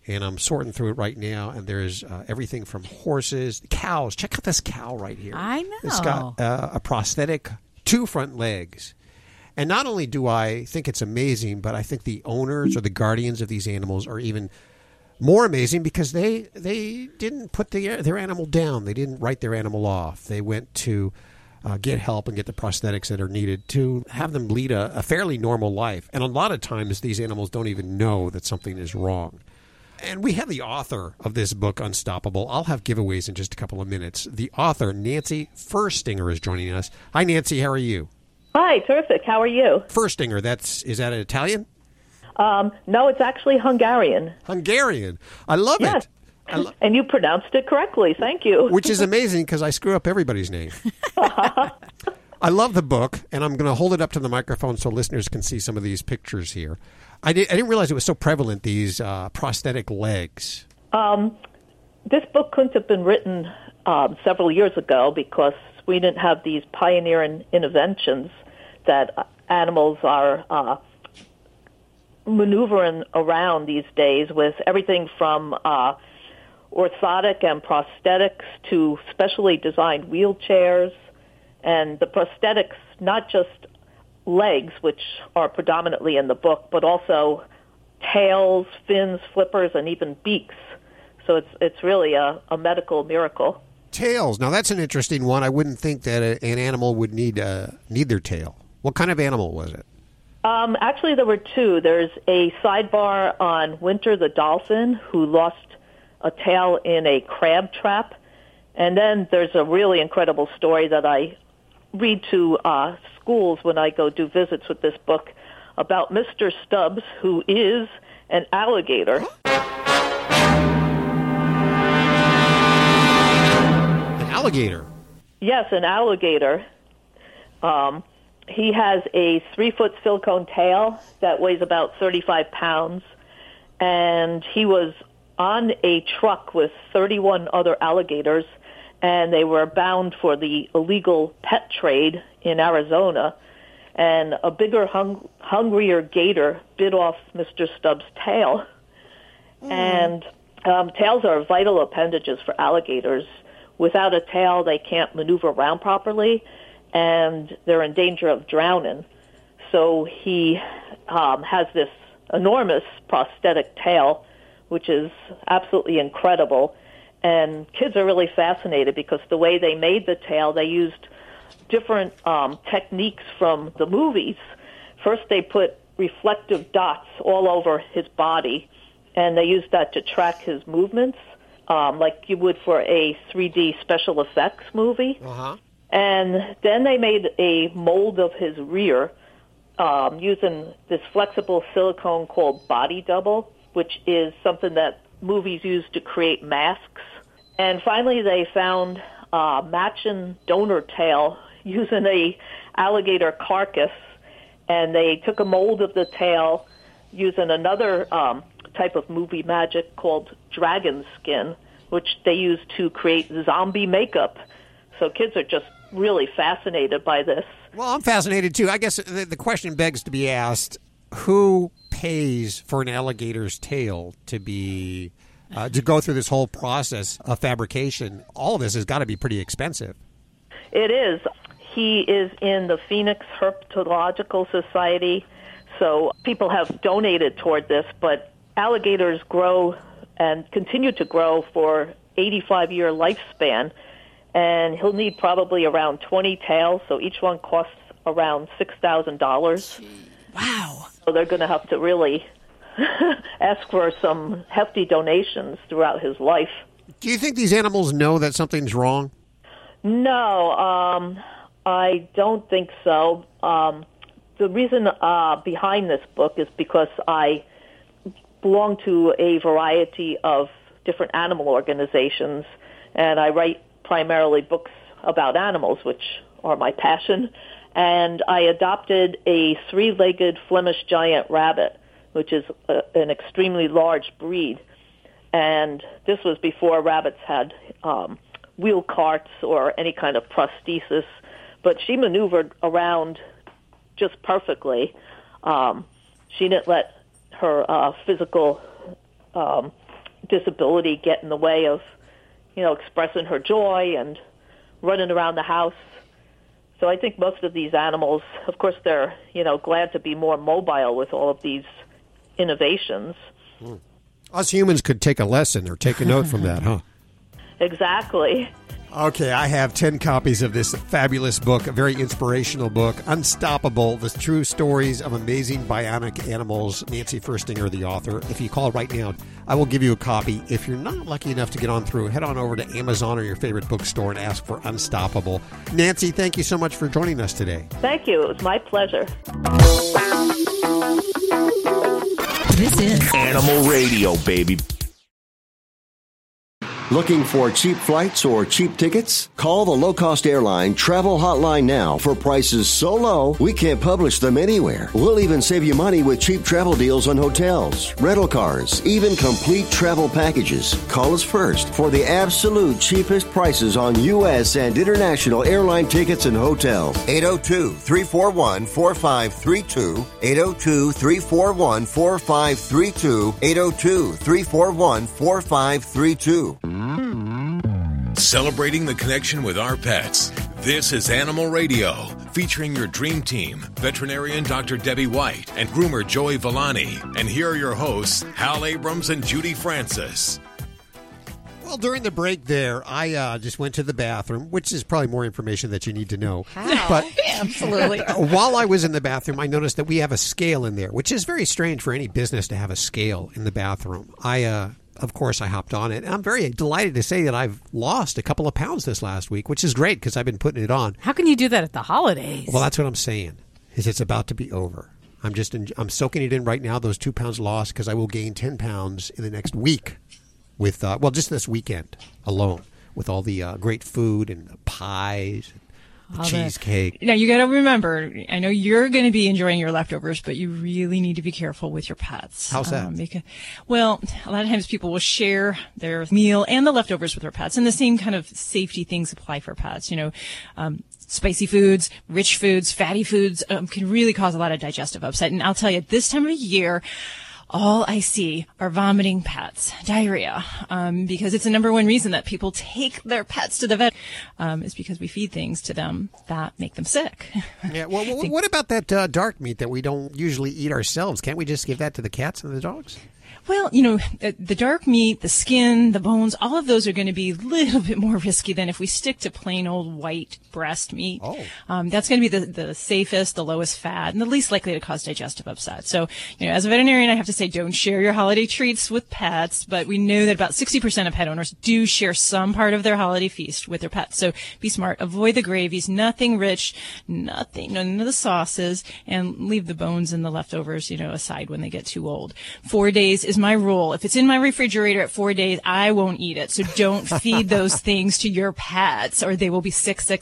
B: and I'm sorting through it right now, and there's everything from horses, cows. Check out this cow right here.
D: I know.
B: It's got a prosthetic 2 front legs. And not only do I think it's amazing, but I think the owners or the guardians of these animals are even more amazing because they didn't put their animal down. They didn't write their animal off. They went to get help and get the prosthetics that are needed to have them lead a fairly normal life. And a lot of times these animals don't even know that something is wrong. And we have the author of this book, Unstoppable. I'll have giveaways in just a couple of minutes. The author, Nancy Furstinger, is joining us. Hi, Nancy. How are you?
Q: Hi, terrific. How are you?
B: Furstinger, is that Italian?
Q: No, it's actually Hungarian.
B: Hungarian. I love
Q: yes.
B: it.
Q: And you pronounced it correctly. Thank you.
B: Which is amazing because I screw up everybody's name. I love the book, and I'm going to hold it up to the microphone so listeners can see some of these pictures here. I didn't realize it was so prevalent, these prosthetic legs.
Q: This book couldn't have been written several years ago because we didn't have these pioneering interventions that animals are maneuvering around these days with everything from orthotic and prosthetics to specially designed wheelchairs. And the prosthetics, not just legs, which are predominantly in the book, but also tails, fins, flippers, and even beaks. So it's really a medical miracle.
B: Tails. Now, that's an interesting one. I wouldn't think that an animal would need their tail. What kind of animal was it?
Q: Actually, there were 2. There's a sidebar on Winter the dolphin, who lost a tail in a crab trap. And then there's a really incredible story that I read to schools when I go do visits with this book about Mr. Stubbs, who is an alligator.
B: An alligator?
Q: Yes, an alligator. He has a 3-foot silicone tail that weighs about 35 pounds, and he was on a truck with 31 other alligators, and they were bound for the illegal pet trade in Arizona, and a bigger, hungrier gator bit off Mr. Stubbs' tail. And tails are vital appendages for alligators. Without a tail, they can't maneuver around properly, and they're in danger of drowning. So he has this enormous prosthetic tail, which is absolutely incredible. And kids are really fascinated because the way they made the tail, they used different techniques from the movies. First, they put reflective dots all over his body, and they used that to track his movements, like you would for a 3D special effects movie.
B: Uh-huh.
Q: And then they made a mold of his rear using this flexible silicone called body double, which is something that movies use to create masks. And finally, they found matching donor tail using a alligator carcass, and they took a mold of the tail using another type of movie magic called dragon skin, which they use to create zombie makeup. So kids are just really fascinated by this.
B: Well, I'm fascinated, too. I guess the question begs to be asked, who pays for an alligator's tail to be to go through this whole process of fabrication? All of this has got to be pretty expensive.
Q: It is. He is in the Phoenix Herpetological Society, so people have donated toward this, but alligators grow and continue to grow for 85-year lifespan, and he'll need probably around 20 tails, so each one costs around $6,000.
C: Wow.
Q: So they're going to have to really ask for some hefty donations throughout his life.
B: Do you think these animals know that something's wrong?
Q: No, I don't think so. The reason behind this book is because I belong to a variety of different animal organizations, and I write primarily books about animals, which are my passion. And I adopted a 3-legged Flemish giant rabbit, which is an extremely large breed. And this was before rabbits had wheel carts or any kind of prosthesis. But she maneuvered around just perfectly. She didn't let her physical disability get in the way of, expressing her joy and running around the house. So I think most of these animals, of course, they're, glad to be more mobile with all of these innovations.
B: Us humans could take a lesson or take a note from that, huh?
Q: Exactly.
B: Okay, I have 10 copies of this fabulous book, a very inspirational book, Unstoppable, the true stories of amazing bionic animals. Nancy Furstinger, the author. If you call right now, I will give you a copy. If you're not lucky enough to get on through, head on over to Amazon or your favorite bookstore and ask for Unstoppable. Nancy, thank you so much for joining us today.
Q: Thank you. It was my pleasure.
M: This is
R: Animal Radio, baby.
J: Looking for cheap flights or cheap tickets? Call the low-cost airline travel hotline now for prices so low we can't publish them anywhere. We'll even save you money with cheap travel deals on hotels, rental cars, even complete travel packages. Call us first for the absolute cheapest prices on U.S. and international airline tickets and hotels.
P: 802-341-4532. 802-341-4532. 802-341-4532.
A: Celebrating the connection with our pets. This is Animal Radio, featuring your dream team, veterinarian Dr. Debbie White and groomer Joey Villani. And here are your hosts, Hal Abrams and Judy Francis.
B: Well, during the break there, I just went to the bathroom, which is probably more information that you need to know. But
C: absolutely.
B: While I was in the bathroom, I noticed that we have a scale in there, which is very strange for any business to have a scale in the bathroom. Of course, I hopped on it. And I'm very delighted to say that I've lost a couple of pounds this last week, which is great because I've been putting it on.
D: How can you do that at the holidays?
B: Well, that's what I'm saying, is it's about to be over. I'm soaking it in right now, those 2 pounds lost, because I will gain 10 pounds in the next week with, just this weekend alone, with all the great food and the pies and the cheesecake.
C: Now, you got to remember, I know you're going to be enjoying your leftovers, but you really need to be careful with your pets.
B: How's that?
C: Because, a lot of times people will share their meal and the leftovers with their pets, and the same kind of safety things apply for pets. Spicy foods, rich foods, fatty foods can really cause a lot of digestive upset. And I'll tell you, this time of year, all I see are vomiting pets, diarrhea, because it's the number one reason that people take their pets to the vet, is because we feed things to them that make them sick.
B: Yeah. Well, what about that dark meat that we don't usually eat ourselves? Can't we just give that to the cats and the dogs?
C: Well, the dark meat, the skin, the bones, all of those are going to be a little bit more risky than if we stick to plain old white breast meat.
B: Oh.
C: That's going to be the safest, the lowest fat, and the least likely to cause digestive upset. So, as a veterinarian, I have to say don't share your holiday treats with pets, but we know that about 60% of pet owners do share some part of their holiday feast with their pets. So be smart. Avoid the gravies, nothing rich, none of the sauces, and leave the bones and the leftovers, aside when they get too old. 4 days is my rule. If it's in my refrigerator at 4 days, I won't eat it. So don't feed those things to your pets or they will be sick.
B: So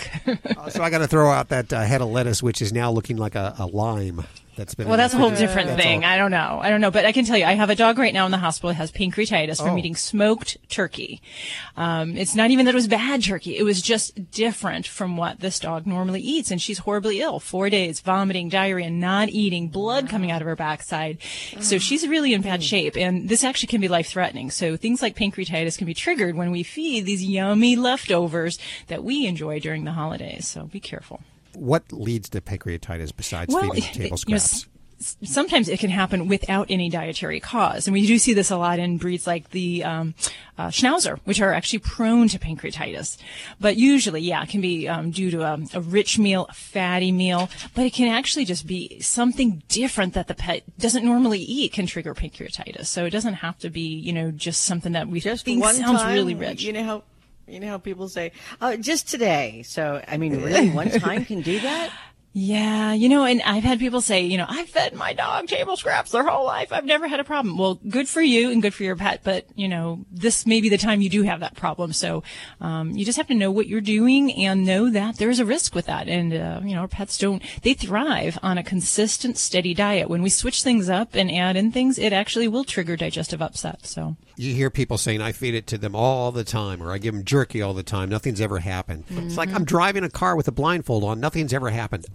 B: I got to throw out that head of lettuce, which is now looking like a lime. That's
C: a whole different thing. I don't know. But I can tell you, I have a dog right now in the hospital that has pancreatitis from eating smoked turkey. It's not even that it was bad turkey. It was just different from what this dog normally eats. And she's horribly ill. 4 days, vomiting, diarrhea, not eating, blood coming out of her backside. So she's really in bad shape. And this actually can be life-threatening. So things like pancreatitis can be triggered when we feed these yummy leftovers that we enjoy during the holidays. So be careful.
B: What leads to pancreatitis besides feeding table scraps?
C: Sometimes it can happen without any dietary cause. And we do see this a lot in breeds like the Schnauzer, which are actually prone to pancreatitis. But usually, it can be due to a rich meal, a fatty meal. But it can actually just be something different that the pet doesn't normally eat can trigger pancreatitis. So it doesn't have to be, just something that we think sounds really rich.
E: You know how people say, just today. So, really, one time can do that?
C: Yeah, and I've had people say, I've fed my dog table scraps their whole life. I've never had a problem. Well, good for you and good for your pet, but, this may be the time you do have that problem. So, you just have to know what you're doing and know that there's a risk with that. And, our pets they thrive on a consistent, steady diet. When we switch things up and add in things, it actually will trigger digestive upset. So.
B: You hear people saying, I feed it to them all the time, or I give them jerky all the time. Nothing's ever happened. Mm-hmm. It's like I'm driving a car with a blindfold on. Nothing's ever happened.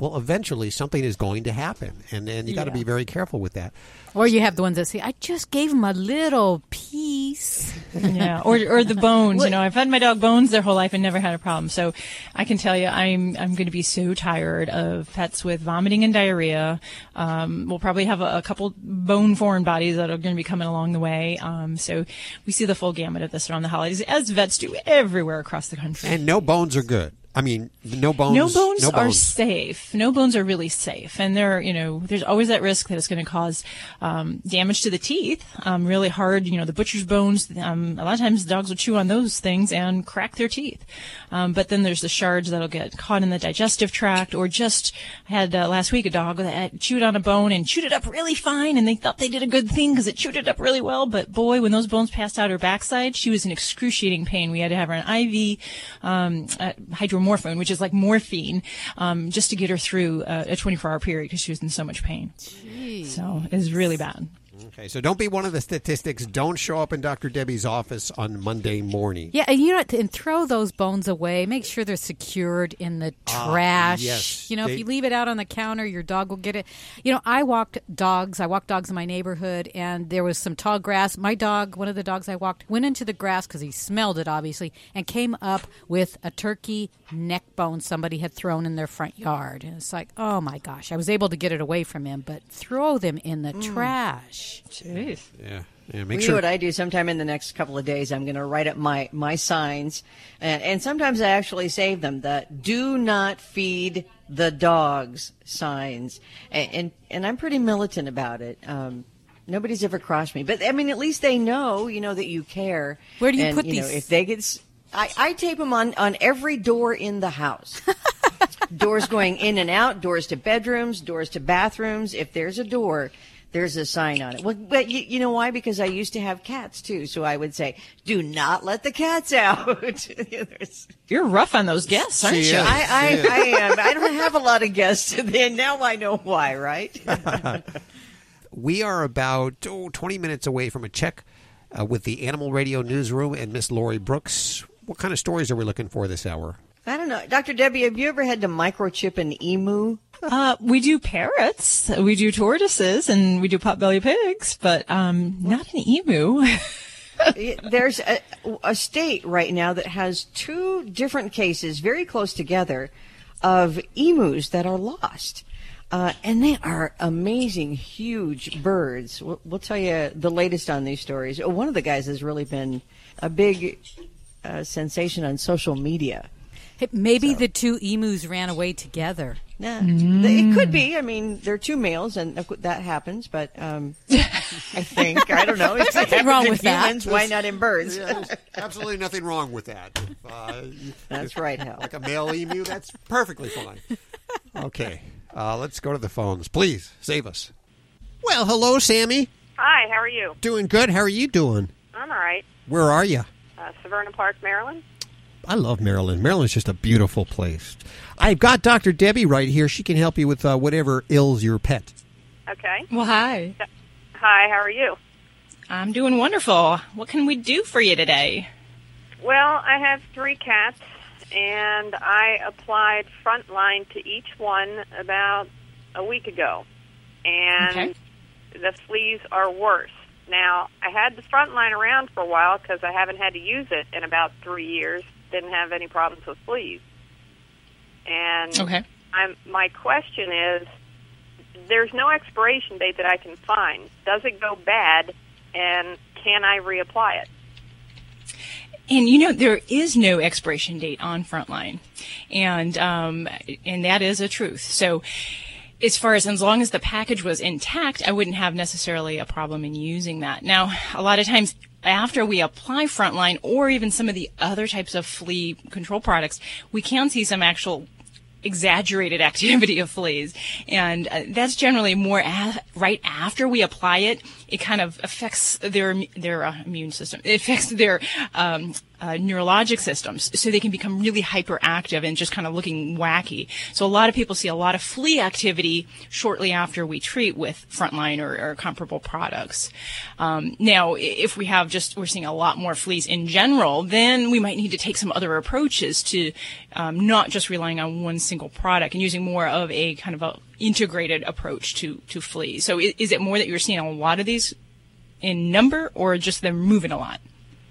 B: well, eventually something is going to happen, and you got to be very careful with that.
D: Or you have the ones that say, I just gave him a little piece.
C: Yeah, or the bones. I've had my dog bones their whole life and never had a problem. So I can tell you, I'm going to be so tired of pets with vomiting and diarrhea. We'll probably have a couple bone foreign bodies that are going to be coming along the way. So we see the full gamut of this around the holidays, as vets do everywhere across the country.
B: And no bones are good. I mean, no bones.
C: No bones are safe. No bones are really safe, and there's always that risk that it's going to cause damage to the teeth. Really hard. The butcher's bones. A lot of times, dogs will chew on those things and crack their teeth. But then there's the shards that'll get caught in the digestive tract. Or I had last week a dog that chewed on a bone and chewed it up really fine, and they thought they did a good thing because it chewed it up really well. But boy, when those bones passed out her backside, she was in excruciating pain. We had to have her an IV hydromorphone, which is like morphine, just to get her through a 24-hour period because she was in so much pain.
D: Jeez.
C: So it was really bad.
B: Okay, so don't be one of the statistics. Don't show up in Dr. Debbie's office on Monday morning.
D: Yeah, and throw those bones away. Make sure they're secured in the trash.
B: Yes.
D: If you leave it out on the counter, your dog will get it. I walked dogs in my neighborhood, and there was some tall grass. My dog, one of the dogs I walked, went into the grass because he smelled it, obviously, and came up with a turkey neck bone somebody had thrown in their front yard. And it's like, oh, my gosh. I was able to get it away from him, but throw them in the trash.
C: Jeez.
B: Yeah.
E: Make sure. What I do sometime in the next couple of days, I'm going to write up my signs, and sometimes I actually save them. The "Do not feed the dogs" signs, and I'm pretty militant about it. Nobody's ever crossed me, but I mean, at least they know, that you care.
D: Where do you put these?
E: If they get, I tape them on every door in the house. Doors going in and out, doors to bedrooms, doors to bathrooms. If there's a door, there's a sign on it. Well, but you know why? Because I used to have cats too, so I would say, "Do not let the cats out."
C: You're rough on those guests, aren't you?
E: I am. I don't have a lot of guests. Now I know why, right?
B: We are about 20 minutes away from a check with the Animal Radio Newsroom and Miss Lori Brooks. What kind of stories are we looking for this hour?
E: I don't know. Dr. Debbie, have you ever had to microchip an emu?
C: We do parrots, we do tortoises, and we do potbelly pigs, but not an emu.
E: There's a state right now that has 2 different cases very close together of emus that are lost. And they are amazing, huge birds. We'll tell you the latest on these stories. One of the guys has really been a big sensation on social media.
D: Maybe the 2 emus ran away together.
E: Yeah, It could be. I mean, they're 2 males, and that happens. But I think, I don't know. It's
D: nothing wrong with
E: humans,
D: that.
E: Why not in birds?
B: Yeah, there's absolutely nothing wrong with that.
E: That's right, Hal.
B: Like a male emu, that's perfectly fine. Okay, let's go to the phones. Please, save us. Well, hello, Sammy.
S: Hi, how are you?
B: Doing good. How are you doing?
S: I'm all right.
B: Where are you?
S: Severna Park, Maryland.
B: I love Maryland. Maryland's just a beautiful place. I've got Dr. Debbie right here. She can help you with whatever ails your pet.
S: Okay.
C: Well, hi.
S: Hi, how are you?
C: I'm doing wonderful. What can we do for you today?
S: Well, I have 3 cats, and I applied Frontline to each one about a week ago. And the fleas are worse. Now, I had the Frontline around for a while because I haven't had to use it in about 3 years. Didn't have any problems with fleas. And my question is, there's no expiration date that I can find. Does it go bad, and can I reapply it?
C: And there is no expiration date on Frontline, and that is a truth. So, as long as the package was intact, I wouldn't have necessarily a problem in using that. Now, a lot of times after we apply Frontline or even some of the other types of flea control products, we can see some actual exaggerated activity of fleas. And that's generally more right after we apply it. It kind of affects their immune system. It affects their neurologic systems, so they can become really hyperactive and just kind of looking wacky. So a lot of people see a lot of flea activity shortly after we treat with Frontline or comparable products. Now, if we're seeing a lot more fleas in general, then we might need to take some other approaches to not just relying on one single product and using more of a kind of a integrated approach to fleas. So is it more that you're seeing a lot of these in number, or just them moving a lot?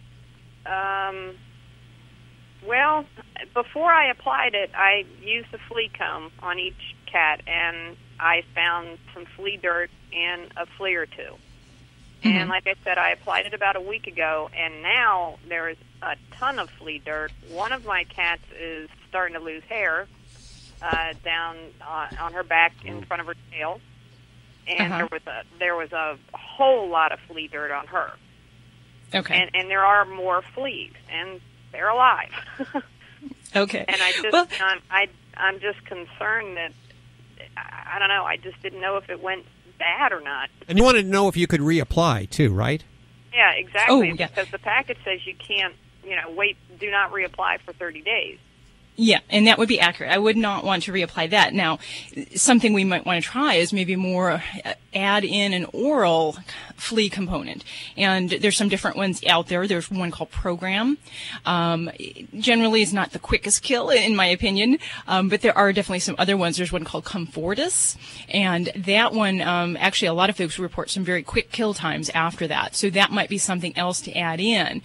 S: Well, before I applied it, I used the flea comb on each cat, and I found some flea dirt and a flea or two. Mm-hmm. And like I said, I applied it about a week ago, and now there's a ton of flea dirt. One of my cats is starting to lose hair down on her back in front of her tail, and there was a whole lot of flea dirt on her.
C: Okay.
S: And there are more fleas, and they're alive.
C: Okay.
S: And I'm just concerned that, I don't know, I just didn't know if it went bad or not.
B: And you wanted to know if you could reapply too, right?
S: Yeah, exactly. Because the package says you can't, do not reapply for 30 days.
C: Yeah, and that would be accurate. I would not want to reapply that. Now, something we might want to try is maybe more add in an oral flea component. And there's some different ones out there. There's one called Program. Generally, it's not the quickest kill, in my opinion, but there are definitely some other ones. There's one called Comfortus, and that one, actually, a lot of folks report some very quick kill times after that. So that might be something else to add in.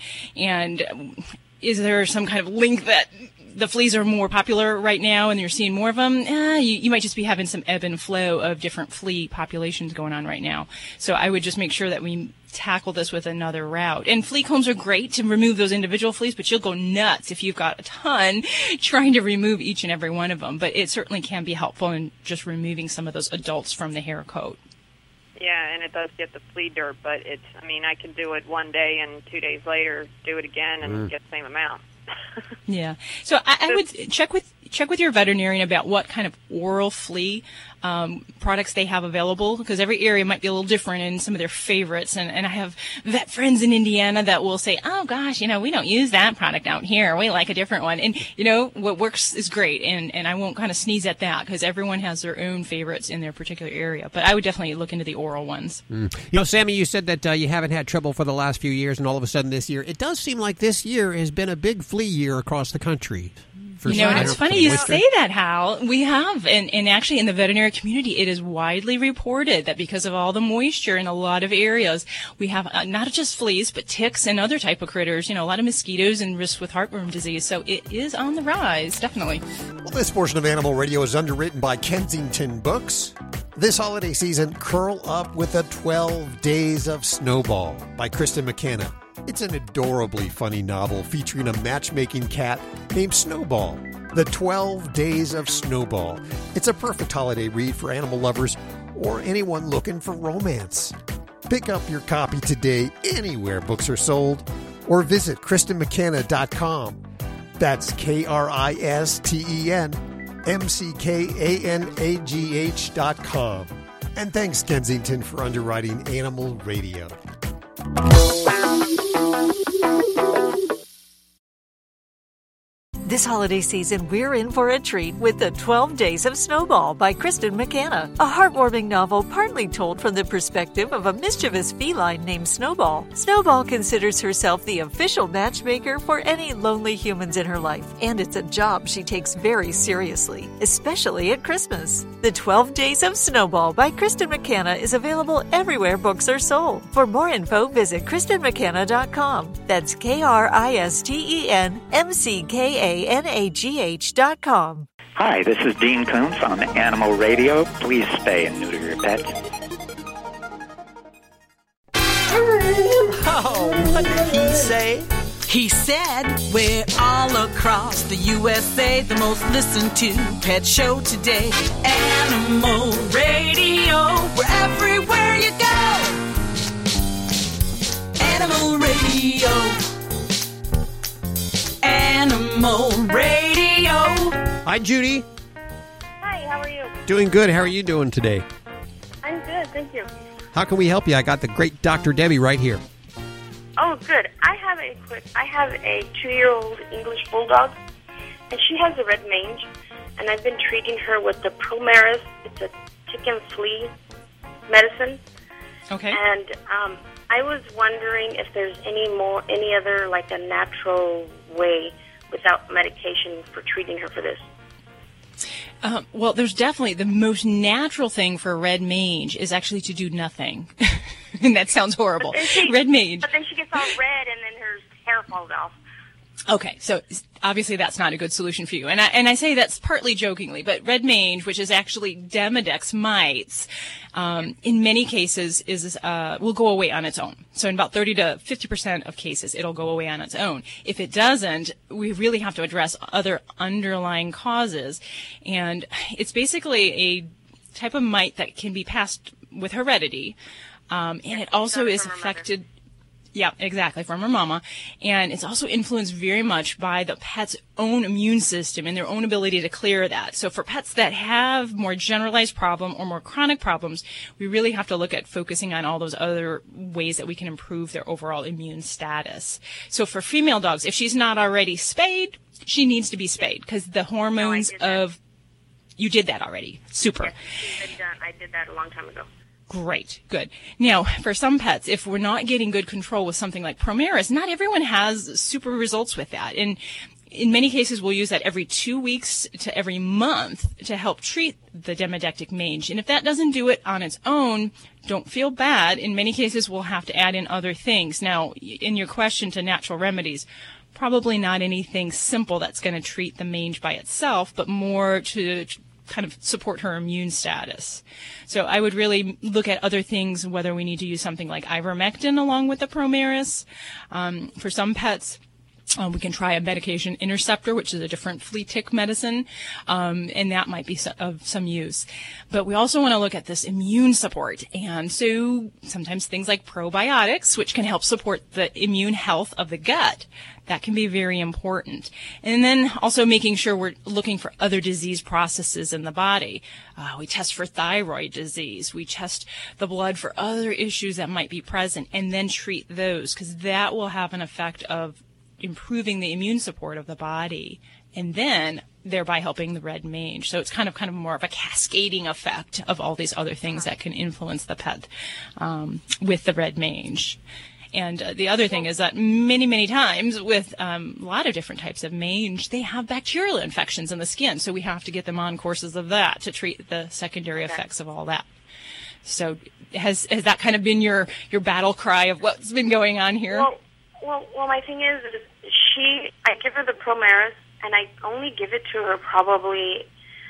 C: And is there some kind of link that the fleas are more popular right now and you're seeing more of them? You might just be having some ebb and flow of different flea populations going on right now. So I would just make sure that we tackle this with another route. And flea combs are great to remove those individual fleas, but you'll go nuts if you've got a ton trying to remove each and every one of them. But it certainly can be helpful in just removing some of those adults from the hair coat.
S: Yeah, and it does get the flea dirt, but I can do it one day and 2 days later do it again and get the same amount.
C: Yeah. So I would check with your veterinarian about what kind of oral flea products they have available, because every area might be a little different in some of their favorites. And I have vet friends in Indiana that will say, oh, gosh, we don't use that product out here. We like a different one. And, what works is great. And I won't kind of sneeze at that because everyone has their own favorites in their particular area. But I would definitely look into the oral ones.
B: Sammy, you said that you haven't had trouble for the last few years, and all of a sudden this year, it does seem like this year has been a big flea year across the country.
C: And it's funny you say that, Hal. We have, and actually in the veterinary community, it is widely reported that because of all the moisture in a lot of areas, we have not just fleas, but ticks and other type of critters, a lot of mosquitoes and risk with heartworm disease. So it is on the rise, definitely.
B: Well, this portion of Animal Radio is underwritten by Kensington Books. This holiday season, curl up with the 12 Days of Snowball by Kristen McKenna. It's an adorably funny novel featuring a matchmaking cat named Snowball. The 12 Days of Snowball. It's a perfect holiday read for animal lovers or anyone looking for romance. Pick up your copy today anywhere books are sold or visit KristenMcKenna.com. That's KristenMcKanagh.com. And thanks, Kensington, for underwriting Animal Radio.
T: This holiday season, we're in for a treat with the 12 Days of Snowball by Kristen McKenna, a heartwarming novel partly told from the perspective of a mischievous feline named Snowball. Snowball considers herself the official matchmaker for any lonely humans in her life, and it's a job she takes very seriously, especially at Christmas. The 12 Days of Snowball by Kristen McKenna is available everywhere books are sold. For more info, visit KristenMcKenna.com. That's KristenMcKanagh.com.
U: Hi, this is Dean Koontz on Animal Radio. Please spay and neuter your pets.
V: Oh, what did he say? He said, we're all across the USA, the most listened to pet show today. Animal Radio, we're everywhere you go. Animal Radio. Animal Radio.
B: Hi, Judy.
W: Hi, how are you?
B: Doing good. How are you doing today?
W: I'm good, thank you.
B: How can we help you? I got the great Dr. Debbie right here.
W: Oh, good. I have a 2-year-old English bulldog, and she has a red mange, and I've been treating her with the Promaris. It's a tick and flea medicine.
C: Okay.
W: And I was wondering if there's any other like a natural way without medication for treating her for this.
C: Well, there's definitely the most natural thing for red mange is actually to do nothing. And that sounds horrible. Red mange.
W: But then she gets all red and then her hair falls off.
C: Okay, so obviously that's not a good solution for you. And I say that's partly jokingly, but red mange, which is actually Demodex mites, in many cases will go away on its own. So in about 30 to 50% of cases, it'll go away on its own. If it doesn't, we really have to address other underlying causes. And it's basically a type of mite that can be passed with heredity. And it also is affected. Yeah, exactly, from her mama. And it's also influenced very much by the pet's own immune system and their own ability to clear that. So for pets that have more generalized problem or more chronic problems, we really have to look at focusing on all those other ways that we can improve their overall immune status. So for female dogs, if she's not already spayed, she needs to be spayed because the hormones you did that already. Super.
W: Yes, she's been done. I did that a long time ago.
C: Great. Good. Now, for some pets, if we're not getting good control with something like Promaris, not everyone has super results with that. And in many cases, we'll use that every 2 weeks to every month to help treat the demodectic mange. And if that doesn't do it on its own, don't feel bad. In many cases, we'll have to add in other things. Now, in your question to natural remedies, probably not anything simple that's going to treat the mange by itself, but more to kind of support her immune status. So I would really look at other things, whether we need to use something like ivermectin along with the Promaris. For some pets, we can try a medication interceptor, which is a different flea tick medicine, and that might be of some use. But we also want to look at this immune support. And so sometimes things like probiotics, which can help support the immune health of the gut, that can be very important. And then also making sure we're looking for other disease processes in the body. We test for thyroid disease. We test the blood for other issues that might be present and then treat those, because that will have an effect of improving the immune support of the body and then thereby helping the red mange. So it's kind of more of a cascading effect of all these other things that can influence the pet with the red mange. And the other thing is that many times with a lot of different types of mange, they have bacterial infections in the skin. So we have to get them on courses of that to treat the secondary effects of all that. So has that kind of been your battle cry of what's been going on here?
W: Well, my thing is I give her the Promaris, and I only give it to her probably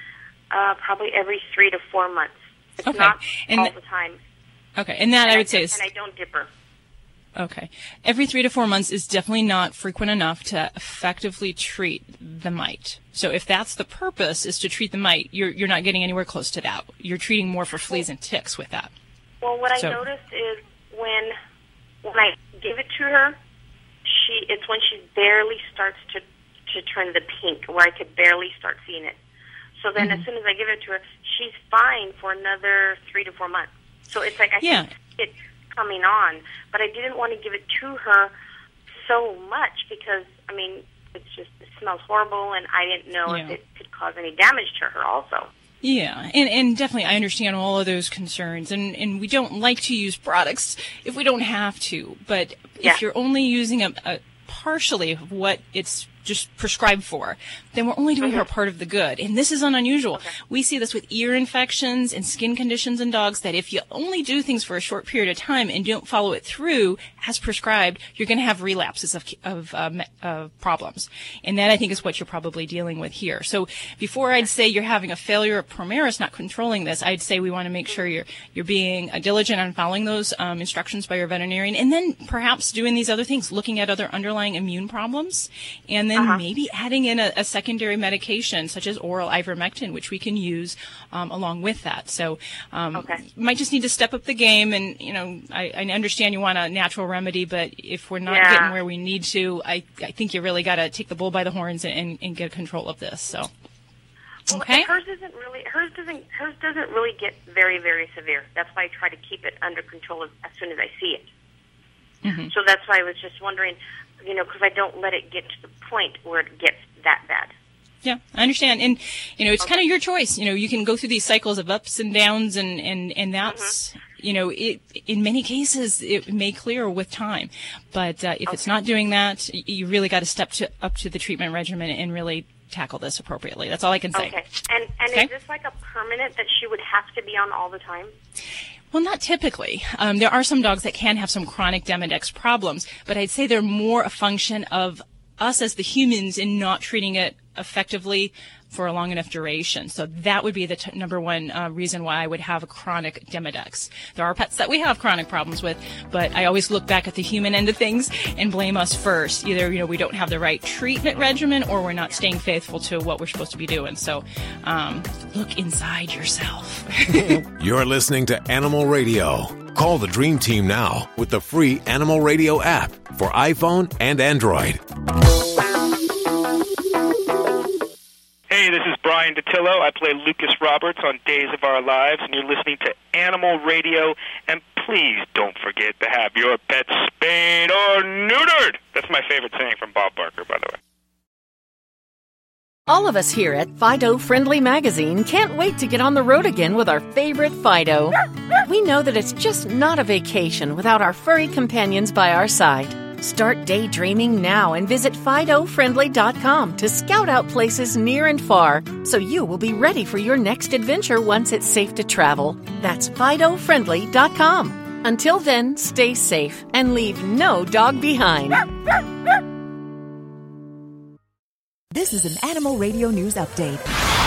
W: every 3 to 4 months. It's not all the time.
C: Okay, and that I would say is...
W: And I don't dip her.
C: Okay. Every 3 to 4 months is definitely not frequent enough to effectively treat the mite. So if that's the purpose, is to treat the mite, you're not getting anywhere close to that. You're treating more for fleas and ticks with that.
W: Well, what I noticed is when I give it to her, it's when she barely starts to turn the pink, where I could barely start seeing it. So then as soon as I give it to her, she's fine for another 3 to 4 months. So it's like I think it's coming on, but I didn't want to give it to her so much because, I mean, it smells horrible, and I didn't know if it could cause any damage to her also.
C: Yeah, and definitely I understand all of those concerns, and we don't like to use products if we don't have to, but if you're only using a partially of what it's just prescribed for, then we're only doing her part of the good. And this isn't unusual. Okay. We see this with ear infections and skin conditions in dogs, that if you only do things for a short period of time and don't follow it through as prescribed, you're going to have relapses of problems. And that, I think, is what you're probably dealing with here. So before I'd say you're having a failure of Promaris not controlling this, I'd say we want to make sure you're being diligent on following those instructions by your veterinarian, and then perhaps doing these other things, looking at other underlying immune problems, and then maybe adding in a secondary medication such as oral ivermectin, which we can use along with that. So might just need to step up the game. And, I understand you want a natural remedy, but if we're not getting where we need to, I think you really got to take the bull by the horns and get control of this. So,
W: okay. Hers doesn't really get very, very severe. That's why I try to keep it under control as soon as I see it. So that's why I was just wondering, because I don't let it get to the point where it gets that bad.
C: Yeah, I understand. And, it's kind of your choice. You can go through these cycles of ups and downs, and that's, it, in many cases, it may clear with time. But if it's not doing that, you really got to step up to the treatment regimen and really tackle this appropriately. That's all I can say.
W: Okay. And is this like a permanent that she would have to be on all the time?
C: Well, not typically. There are some dogs that can have some chronic Demodex problems, but I'd say they're more a function of us as the humans in not treating it effectively for a long enough duration. So that would be the number one reason why I would have a chronic Demodex. There are pets that we have chronic problems with, but I always look back at the human end of things and blame us first. Either, we don't have the right treatment regimen or we're not staying faithful to what we're supposed to be doing. So look inside yourself.
A: You're listening to Animal Radio. Call the Dream Team now with the free Animal Radio app for iPhone and Android.
F: Hey, this is Brian DeTillo. I play Lucas Roberts on Days of Our Lives, and you're listening to Animal Radio. And please don't forget to have your pet spayed or neutered. That's my favorite saying from Bob Barker, by the way.
G: All of us here at Fido Friendly Magazine can't wait to get on the road again with our favorite Fido. We know that it's just not a vacation without our furry companions by our side. Start daydreaming now and visit FidoFriendly.com to scout out places near and far so you will be ready for your next adventure once it's safe to travel. That's FidoFriendly.com. Until then, stay safe and leave no dog behind.
M: This is an Animal Radio News Update.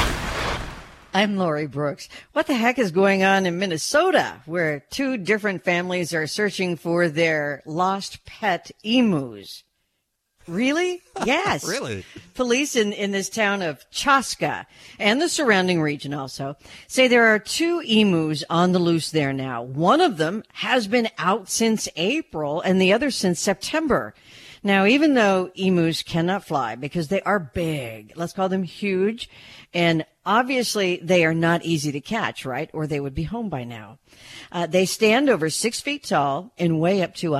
E: I'm Lori Brooks. What the heck is going on in Minnesota, where 2 different families are searching for their lost pet emus? Really? Yes.
B: Really?
E: Police in this town of Chaska and the surrounding region also say there are 2 emus on the loose there now. One of them has been out since April and the other since September. Now, even though emus cannot fly because they are big, let's call them huge, and obviously they are not easy to catch, right? Or they would be home by now. They stand over 6 feet tall and weigh up to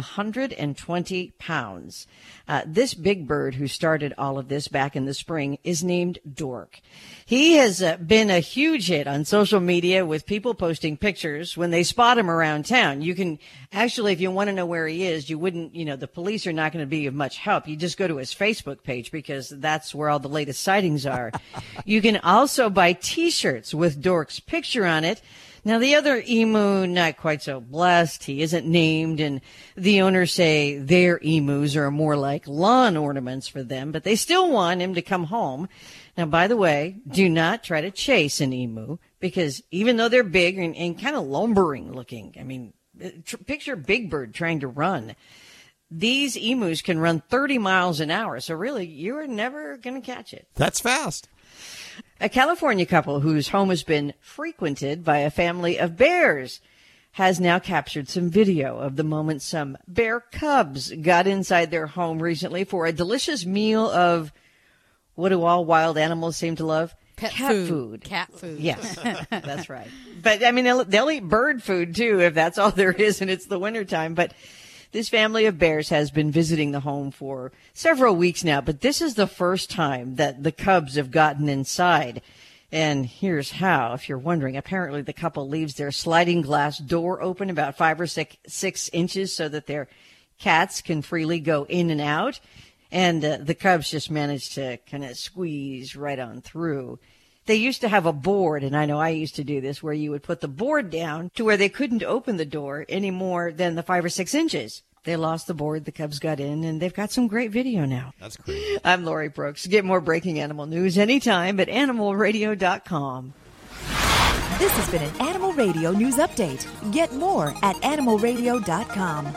E: 120 pounds. This big bird who started all of this back in the spring is named Dork. He has been a huge hit on social media with people posting pictures when they spot him around town. You can actually, if you want to know where he is, you wouldn't, the police are not going to be of much help. You just go to his Facebook page because that's where all the latest sightings are. You can also buy T-shirts with Dork's picture on it. Now, the other emu, not quite so blessed. He isn't named, and the owners say their emus are more like lawn ornaments for them, but they still want him to come home. Now, by the way, do not try to chase an emu, because even though they're big and kind of lumbering looking, I mean, picture Big Bird trying to run. These emus can run 30 miles an hour, so really, you are never going to catch it.
B: That's fast.
E: A California couple whose home has been frequented by a family of bears has now captured some video of the moment some bear cubs got inside their home recently for a delicious meal of, what do all wild animals seem to love?
D: Cat food. Cat food.
E: Yes, that's right. But, I mean, they'll eat bird food, too, if that's all there is and it's the wintertime. But this family of bears has been visiting the home for several weeks now, but this is the first time that the cubs have gotten inside. And here's how, if you're wondering. Apparently, the couple leaves their sliding glass door open about 5 or 6 inches so that their cats can freely go in and out. And the cubs just managed to kind of squeeze right on through. They used to have a board, and I know I used to do this, where you would put the board down to where they couldn't open the door any more than the 5 or 6 inches. They lost the board, the cubs got in, and they've got some great video now.
B: That's great.
E: I'm Lori Brooks. Get more breaking animal news anytime at animalradio.com.
M: This has been an Animal Radio News Update. Get more at animalradio.com.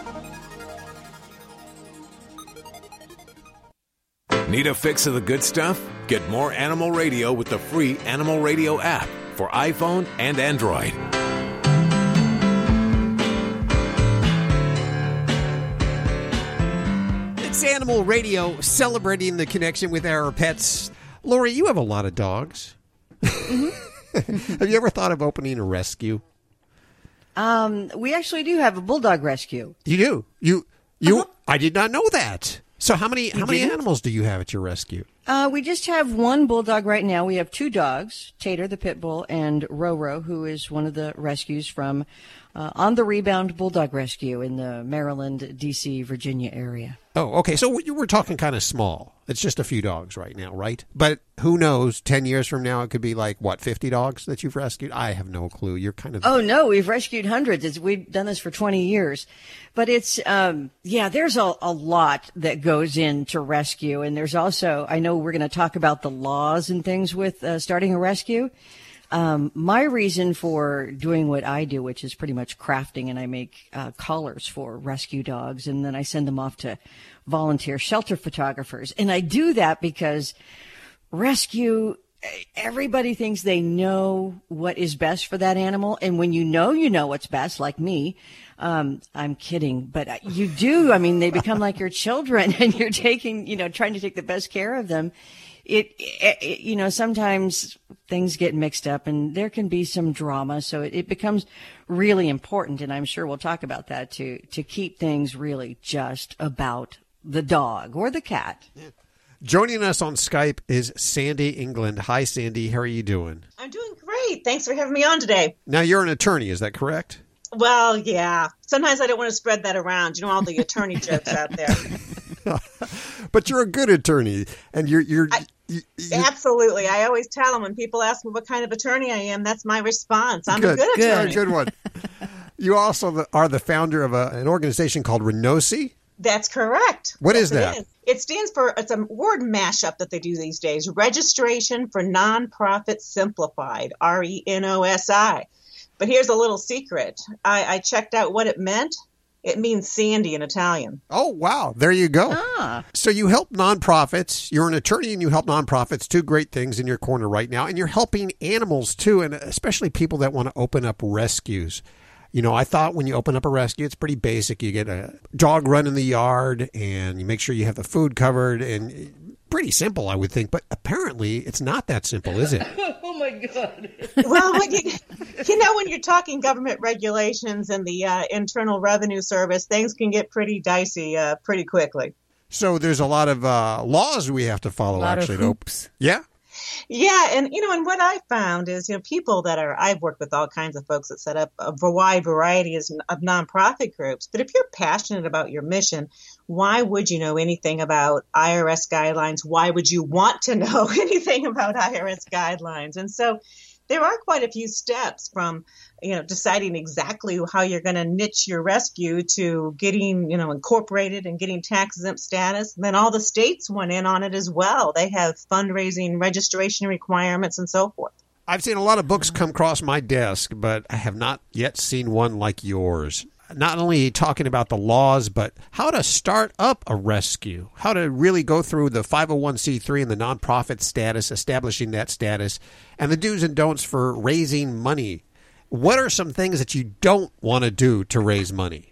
A: Need a fix of the good stuff? Get more Animal Radio with the free Animal Radio app for iPhone and Android.
B: It's Animal Radio, celebrating the connection with our pets. Lori, you have a lot of dogs. Mm-hmm. Have you ever thought of opening a rescue?
E: We actually do have a bulldog rescue.
B: You do? I did not know that. So how many animals do you have at your rescue?
E: We just have one bulldog right now. We have two dogs, Tater the pit bull and Roro, who is one of the rescues from On the Rebound Bulldog Rescue in the Maryland, D.C., Virginia area.
B: Oh, okay. So we're talking kind of small. It's just a few dogs right now, right? But who knows, 10 years from now, it could be like, 50 dogs that you've rescued? I have no clue. You're kind of...
E: Oh, no, we've rescued hundreds. We've done this for 20 years. But it's, there's a lot that goes into rescue. And there's also, I know we're going to talk about the laws and things with starting a rescue. My reason for doing what I do, which is pretty much crafting, and I make collars for rescue dogs, and then I send them off to volunteer shelter photographers. And I do that because rescue, everybody thinks they know what is best for that animal. And when you know what's best, like me, I'm kidding, but you do. I mean, they become like your children, and you're trying to take the best care of them. It sometimes things get mixed up and there can be some drama. So it becomes really important. And I'm sure we'll talk about that to keep things really just about the dog or the cat.
B: Yeah. Joining us on Skype is Sandy England. Hi, Sandy. How are you doing?
H: I'm doing great. Thanks for having me on today.
B: Now, you're an attorney. Is that correct?
H: Well, yeah. Sometimes I don't want to spread that around. All the attorney jokes out there.
B: But you're a good attorney, and you're
H: absolutely. I always tell them when people ask me what kind of attorney I am, that's my response. I'm a good attorney.
B: Good one. You also are the founder of an organization called Renosi.
H: That's correct.
B: What is that?
H: It stands for, it's a word mashup that they do these days, Registration for Nonprofit Simplified, RENOSI. But here's a little secret. I checked out what it meant. It means Sandy in Italian.
B: Oh, wow. There you go.
H: Ah.
B: So you help nonprofits. You're an attorney and you help nonprofits. Two great things in your corner right now. And you're helping animals, too, and especially people that want to open up rescues. I thought when you open up a rescue, it's pretty basic. You get a dog run in the yard and you make sure you have the food covered, and pretty simple, I would think. But apparently it's not that simple, is it?
H: Oh, my God. Well, when you're talking government regulations and the Internal Revenue Service, things can get pretty dicey pretty quickly.
B: So there's a lot of laws we have to follow, actually.
D: A lot of hoops.
B: Yeah.
H: Yeah, and and what I found is people I've worked with all kinds of folks that set up a wide variety of nonprofit groups. But if you're passionate about your mission, why would you know anything about IRS guidelines? Why would you want to know anything about IRS guidelines? And so there are quite a few steps from deciding exactly how you're going to niche your rescue to getting incorporated and getting tax exempt status. And then all the states went in on it as well. They have fundraising, registration requirements, and so forth.
B: I've seen a lot of books come across my desk, but I have not yet seen one like yours. Not only talking about the laws, but how to start up a rescue, how to really go through the 501c3 and the nonprofit status, establishing that status, and the do's and don'ts for raising money. What are some things that you don't want to do to raise money?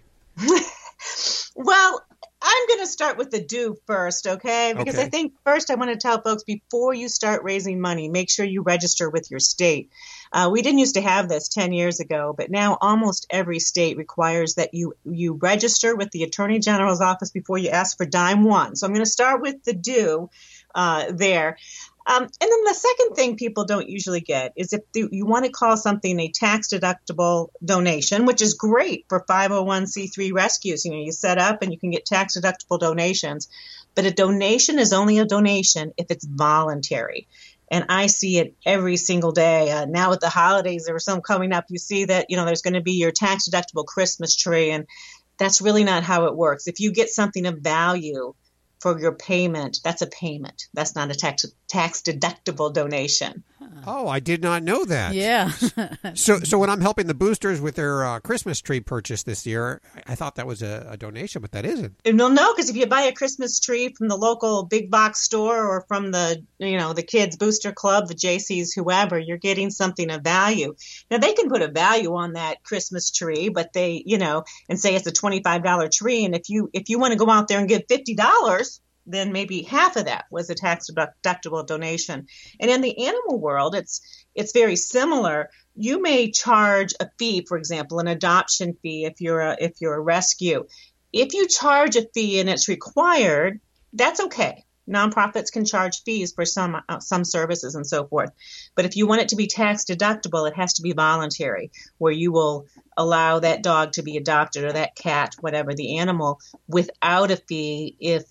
H: Well, I'm going to start with the do first, okay? Because I think first I want to tell folks before you start raising money, make sure you register with your state. We didn't used to have this 10 years ago, but now almost every state requires that you register with the Attorney General's office before you ask for dime one. So I'm going to start with the do there. And then the second thing people don't usually get is if you want to call something a tax-deductible donation, which is great for 501c3 rescues. You set up and you can get tax-deductible donations. But a donation is only a donation if it's voluntary. And I see it every single day. Now with the holidays, there were some coming up. You see that, there's going to be your tax-deductible Christmas tree. And that's really not how it works. If you get something of value for your payment, that's a payment. That's not a tax-deductible donation.
B: Oh, I did not know that.
D: Yeah.
B: So when I'm helping the boosters with their Christmas tree purchase this year, I thought that was a donation, but that isn't.
H: No, because if you buy a Christmas tree from the local big box store or from the kids booster club, the JCs, whoever, you're getting something of value. Now they can put a value on that Christmas tree, but they, and say it's a $25 tree. And if you want to go out there and give $50, then maybe half of that was a tax-deductible donation. And in the animal world, it's very similar. You may charge a fee, for example, an adoption fee if you're a rescue. If you charge a fee and it's required, that's okay. Nonprofits can charge fees for some services and so forth. But if you want it to be tax deductible, it has to be voluntary, where you will allow that dog to be adopted or that cat, whatever the animal, without a fee if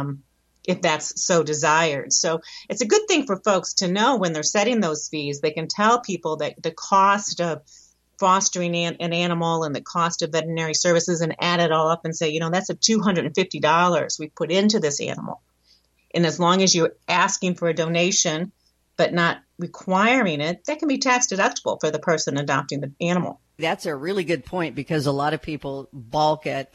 H: that's so desired. So it's a good thing for folks to know when they're setting those fees. They can tell people that the cost of fostering an animal and the cost of veterinary services and add it all up and say, that's a $250 we put into this animal. And as long as you're asking for a donation but not requiring it, that can be tax deductible for the person adopting the animal.
E: That's a really good point, because a lot of people balk at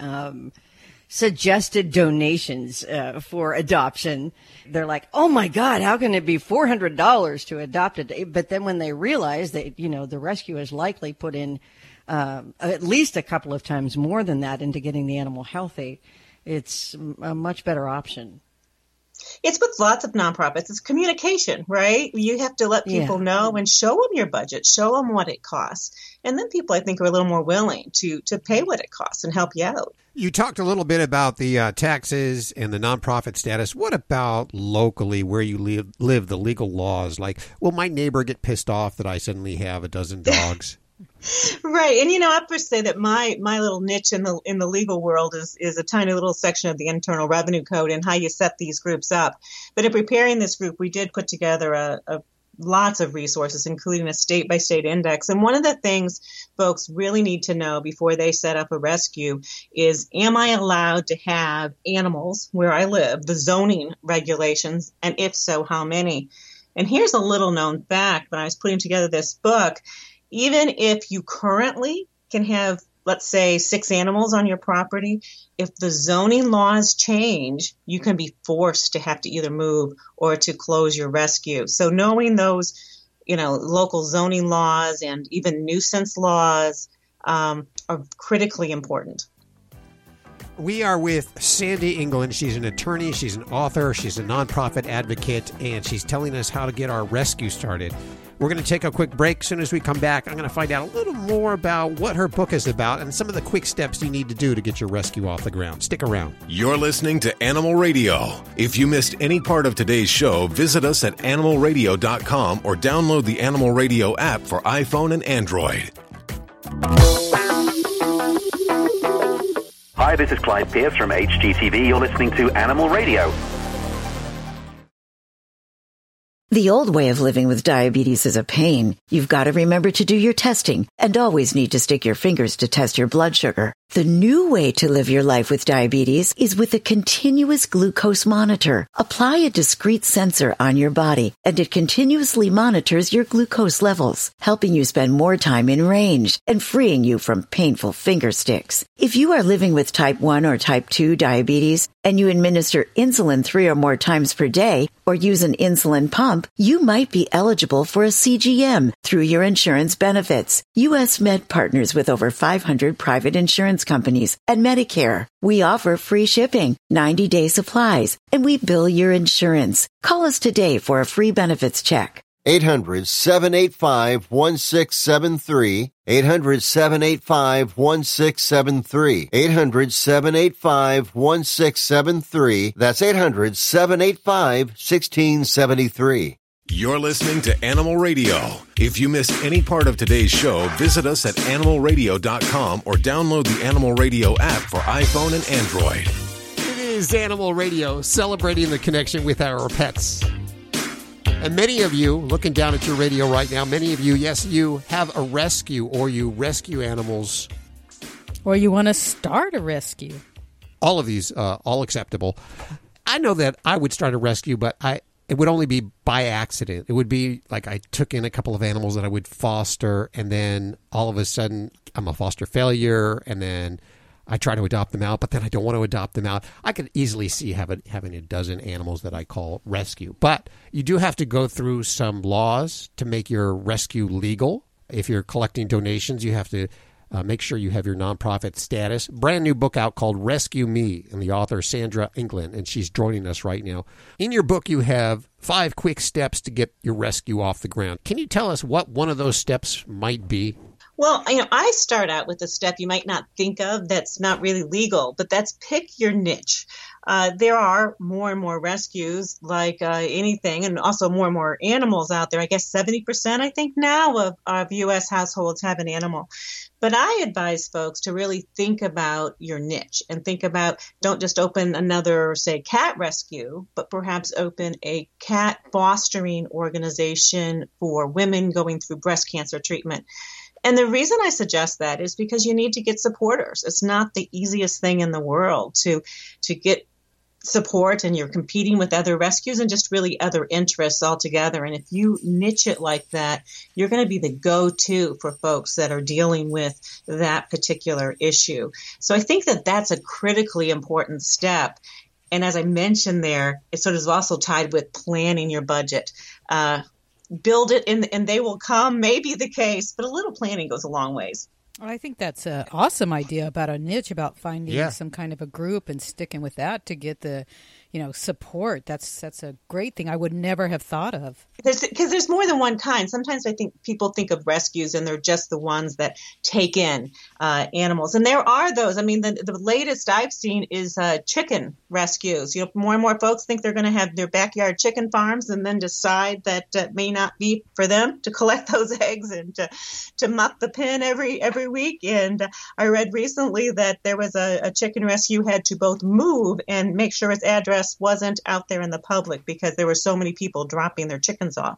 E: suggested donations for adoption. They're like, oh my God, how can it be $400 to adopt it? But then when they realize that, the rescue has likely put in at least a couple of times more than that into getting the animal healthy, it's a much better option.
H: It's with lots of nonprofits. It's communication, right? You have to let people know and show them your budget, show them what it costs. And then people, I think, are a little more willing to pay what it costs and help you out.
B: You talked a little bit about the taxes and the nonprofit status. What about locally where you live, the legal laws? Like, will my neighbor get pissed off that I suddenly have a dozen dogs?
H: Right. And, I have to say that my little niche in the legal world is a tiny little section of the Internal Revenue Code and how you set these groups up. But in preparing this group, we did put together lots of resources, including a state-by-state index. And one of the things folks really need to know before they set up a rescue is, am I allowed to have animals where I live, the zoning regulations, and if so, how many? And here's a little known fact. When I was putting together this book, even if you currently can have, let's say, 6 animals on your property, if the zoning laws change, you can be forced to have to either move or to close your rescue. So knowing those, local zoning laws and even nuisance laws are critically important.
B: We are with Sandy England. She's an attorney, she's an author, she's a nonprofit advocate, and she's telling us how to get our rescue started. We're going to take a quick break. As soon as we come back, I'm going to find out a little more about what her book is about and some of the quick steps you need to do to get your rescue off the ground. Stick around.
A: You're listening to Animal Radio. If you missed any part of today's show, visit us at animalradio.com or download the Animal Radio app for iPhone and Android.
U: Hi, this is Clyde Pierce from HGTV. You're listening to Animal Radio.
K: The old way of living with diabetes is a pain. You've got to remember to do your testing and always need to stick your fingers to test your blood sugar. The new way to live your life with diabetes is with a continuous glucose monitor. Apply a discrete sensor on your body, and it continuously monitors your glucose levels, helping you spend more time in range and freeing you from painful finger sticks. If you are living with type 1 or type 2 diabetes and you administer insulin 3 or more times per day or use an insulin pump, you might be eligible for a CGM through your insurance benefits. U.S. Med partners with over 500 private insurance companies and Medicare. We offer free shipping, 90-day supplies, and we bill your insurance. Call us today for a free benefits check.
J: 800-785-1673. 800-785-1673. 800-785-1673. That's 800-785-1673.
A: You're listening to Animal Radio. If you missed any part of today's show, visit us at animalradio.com or download the Animal Radio app for iPhone and Android.
B: It is Animal Radio, celebrating the connection with our pets. And many of you, looking down at your radio right now, many of you, yes, you have a rescue or you rescue animals.
D: Or you want to start a rescue.
B: All of these, all acceptable. I know that I would start a rescue, but it would only be by accident. It would be like I took in a couple of animals that I would foster, and then all of a sudden I'm a foster failure, and then I try to adopt them out, but then I don't want to adopt them out. I could easily see having a dozen animals that I call rescue. But you do have to go through some laws to make your rescue legal. If you're collecting donations, you have to make sure you have your nonprofit status. Brand new book out called Rescue Me, and the author Sandra England, and she's joining us right now. In your book, you have 5 quick steps to get your rescue off the ground. Can you tell us what one of those steps might be?
H: Well, I start out with a step you might not think of that's not really legal, but that's pick your niche. There are more and more rescues like anything, and also more and more animals out there. I guess 70%, I think now, of U.S. households have an animal. But I advise folks to really think about your niche and think about, don't just open another, say, cat rescue, but perhaps open a cat fostering organization for women going through breast cancer treatment. And the reason I suggest that is because you need to get supporters. It's not the easiest thing in the world to get support, and you're competing with other rescues and just really other interests altogether. And if you niche it like that, you're going to be the go-to for folks that are dealing with that particular issue. So I think that that's a critically important step. And as I mentioned there, it sort of is also tied with planning your budget. Build it and they will come, may be the case, but a little planning goes a long ways.
D: I think that's an awesome idea about a niche, about finding some kind of a group and sticking with that to get the, support. That's a great thing I would never have thought of.
H: Because there's more than one kind. Sometimes I think people think of rescues and they're just the ones that take in animals. And there are those. I mean, the latest I've seen is chicken rescues. More and more folks think they're going to have their backyard chicken farms and then decide that it may not be for them to collect those eggs and to muck the pen every week. And I read recently that there was a chicken rescue had to both move and make sure its address wasn't out there in the public because there were so many people dropping their chickens off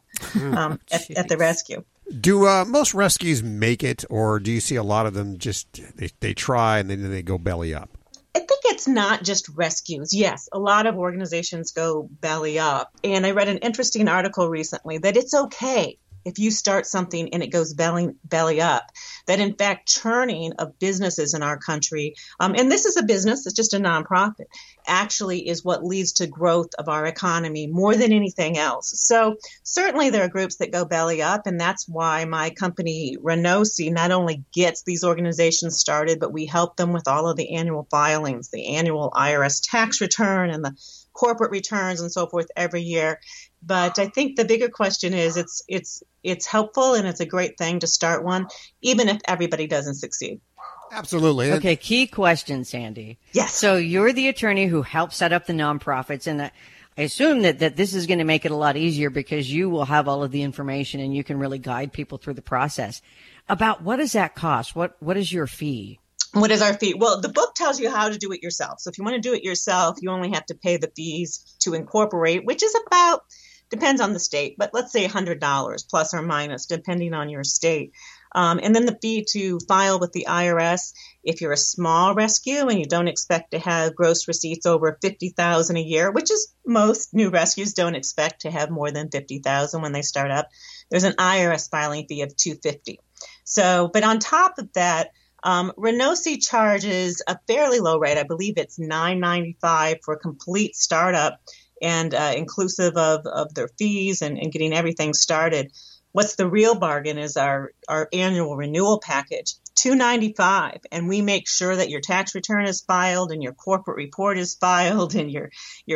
H: at the rescue.
B: Do most rescues make it, or do you see a lot of them just they try and then they go belly up?
H: I think it's not just rescues. Yes, a lot of organizations go belly up. And I read an interesting article recently that it's okay if you start something and it goes belly up, that in fact churning of businesses in our country, and this is a business, it's just a nonprofit, actually is what leads to growth of our economy more than anything else. So certainly there are groups that go belly up, and that's why my company, Renosi, not only gets these organizations started, but we help them with all of the annual filings, the annual IRS tax return and the corporate returns and so forth every year. But I think the bigger question is it's helpful and it's a great thing to start one, even if everybody doesn't succeed.
B: Absolutely.
E: Okay, key question, Sandy.
H: Yes.
E: So you're the attorney who helped set up the nonprofits, and I assume that this is going to make it a lot easier because you will have all of the information and you can really guide people through the process. About what does that cost? What is your fee?
H: What is our fee? Well, the book tells you how to do it yourself. So if you want to do it yourself, you only have to pay the fees to incorporate, which is about, depends on the state, but let's say $100 plus or minus, depending on your state. And then the fee to file with the IRS, if you're a small rescue and you don't expect to have gross receipts over $50,000 a year, which is most new rescues don't expect to have more than $50,000 when they start up, there's an IRS filing fee of $250. So, but on top of that, Renosi charges a fairly low rate. I believe it's $9.95 for a complete startup and inclusive of their fees and getting everything started. What's the real bargain is our annual renewal package, $295, and we make sure that your tax return is filed and your corporate report is filed and your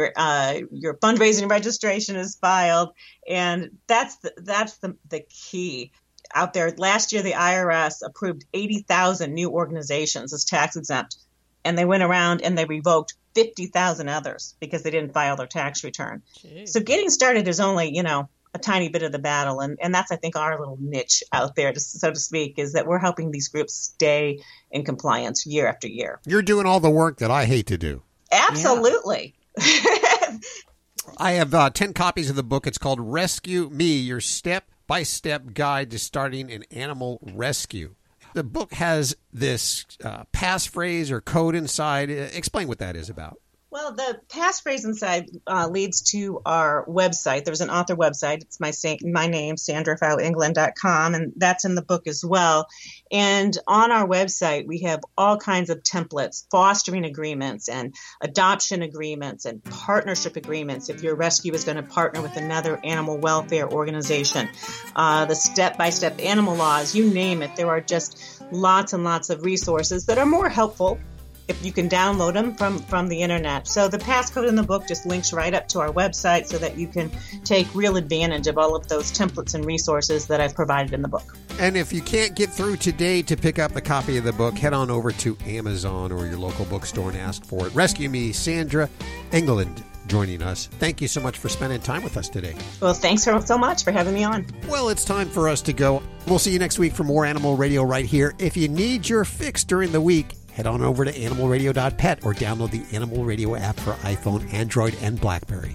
H: fundraising registration is filed, and that's the key. Out there, last year the IRS approved 80,000 new organizations as tax exempt, and they went around and they revoked 50,000 others because they didn't file their tax return. Jeez. So getting started is only, a tiny bit of the battle, and that's, I think, our little niche out there, so to speak, is that we're helping these groups stay in compliance year after year.
B: You're doing all the work that I hate to do.
H: Absolutely. Yeah.
B: I have 10 copies of the book. It's called Rescue Me, Your Step-by-Step Guide to Starting an Animal Rescue. The book has this passphrase or code inside. Explain what that is about.
H: Well, the passphrase inside leads to our website. There's an author website. It's my name, sandrafowengland.com, and that's in the book as well. And on our website, we have all kinds of templates, fostering agreements and adoption agreements and partnership agreements if your rescue is going to partner with another animal welfare organization. The step-by-step animal laws, you name it. There are just lots and lots of resources that are more helpful if you can download them from the internet. So the passcode in the book just links right up to our website so that you can take real advantage of all of those templates and resources that I've provided in the book.
B: And if you can't get through today to pick up a copy of the book, head on over to Amazon or your local bookstore and ask for it. Rescue Me, Sandra England, joining us. Thank you so much for spending time with us today.
H: Well, thanks so much for having me on.
B: Well, it's time for us to go. We'll see you next week for more Animal Radio right here. If you need your fix during the week, head on over to animalradio.pet or download the Animal Radio app for iPhone, Android, and BlackBerry.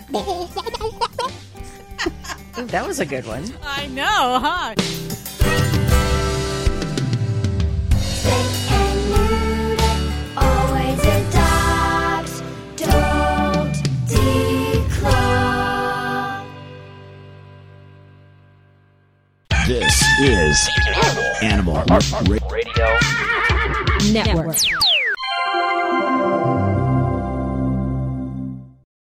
E: That was a good one.
D: I know, huh?
L: Always adopt, don't declaw.
R: This is Animal Radio
L: Network.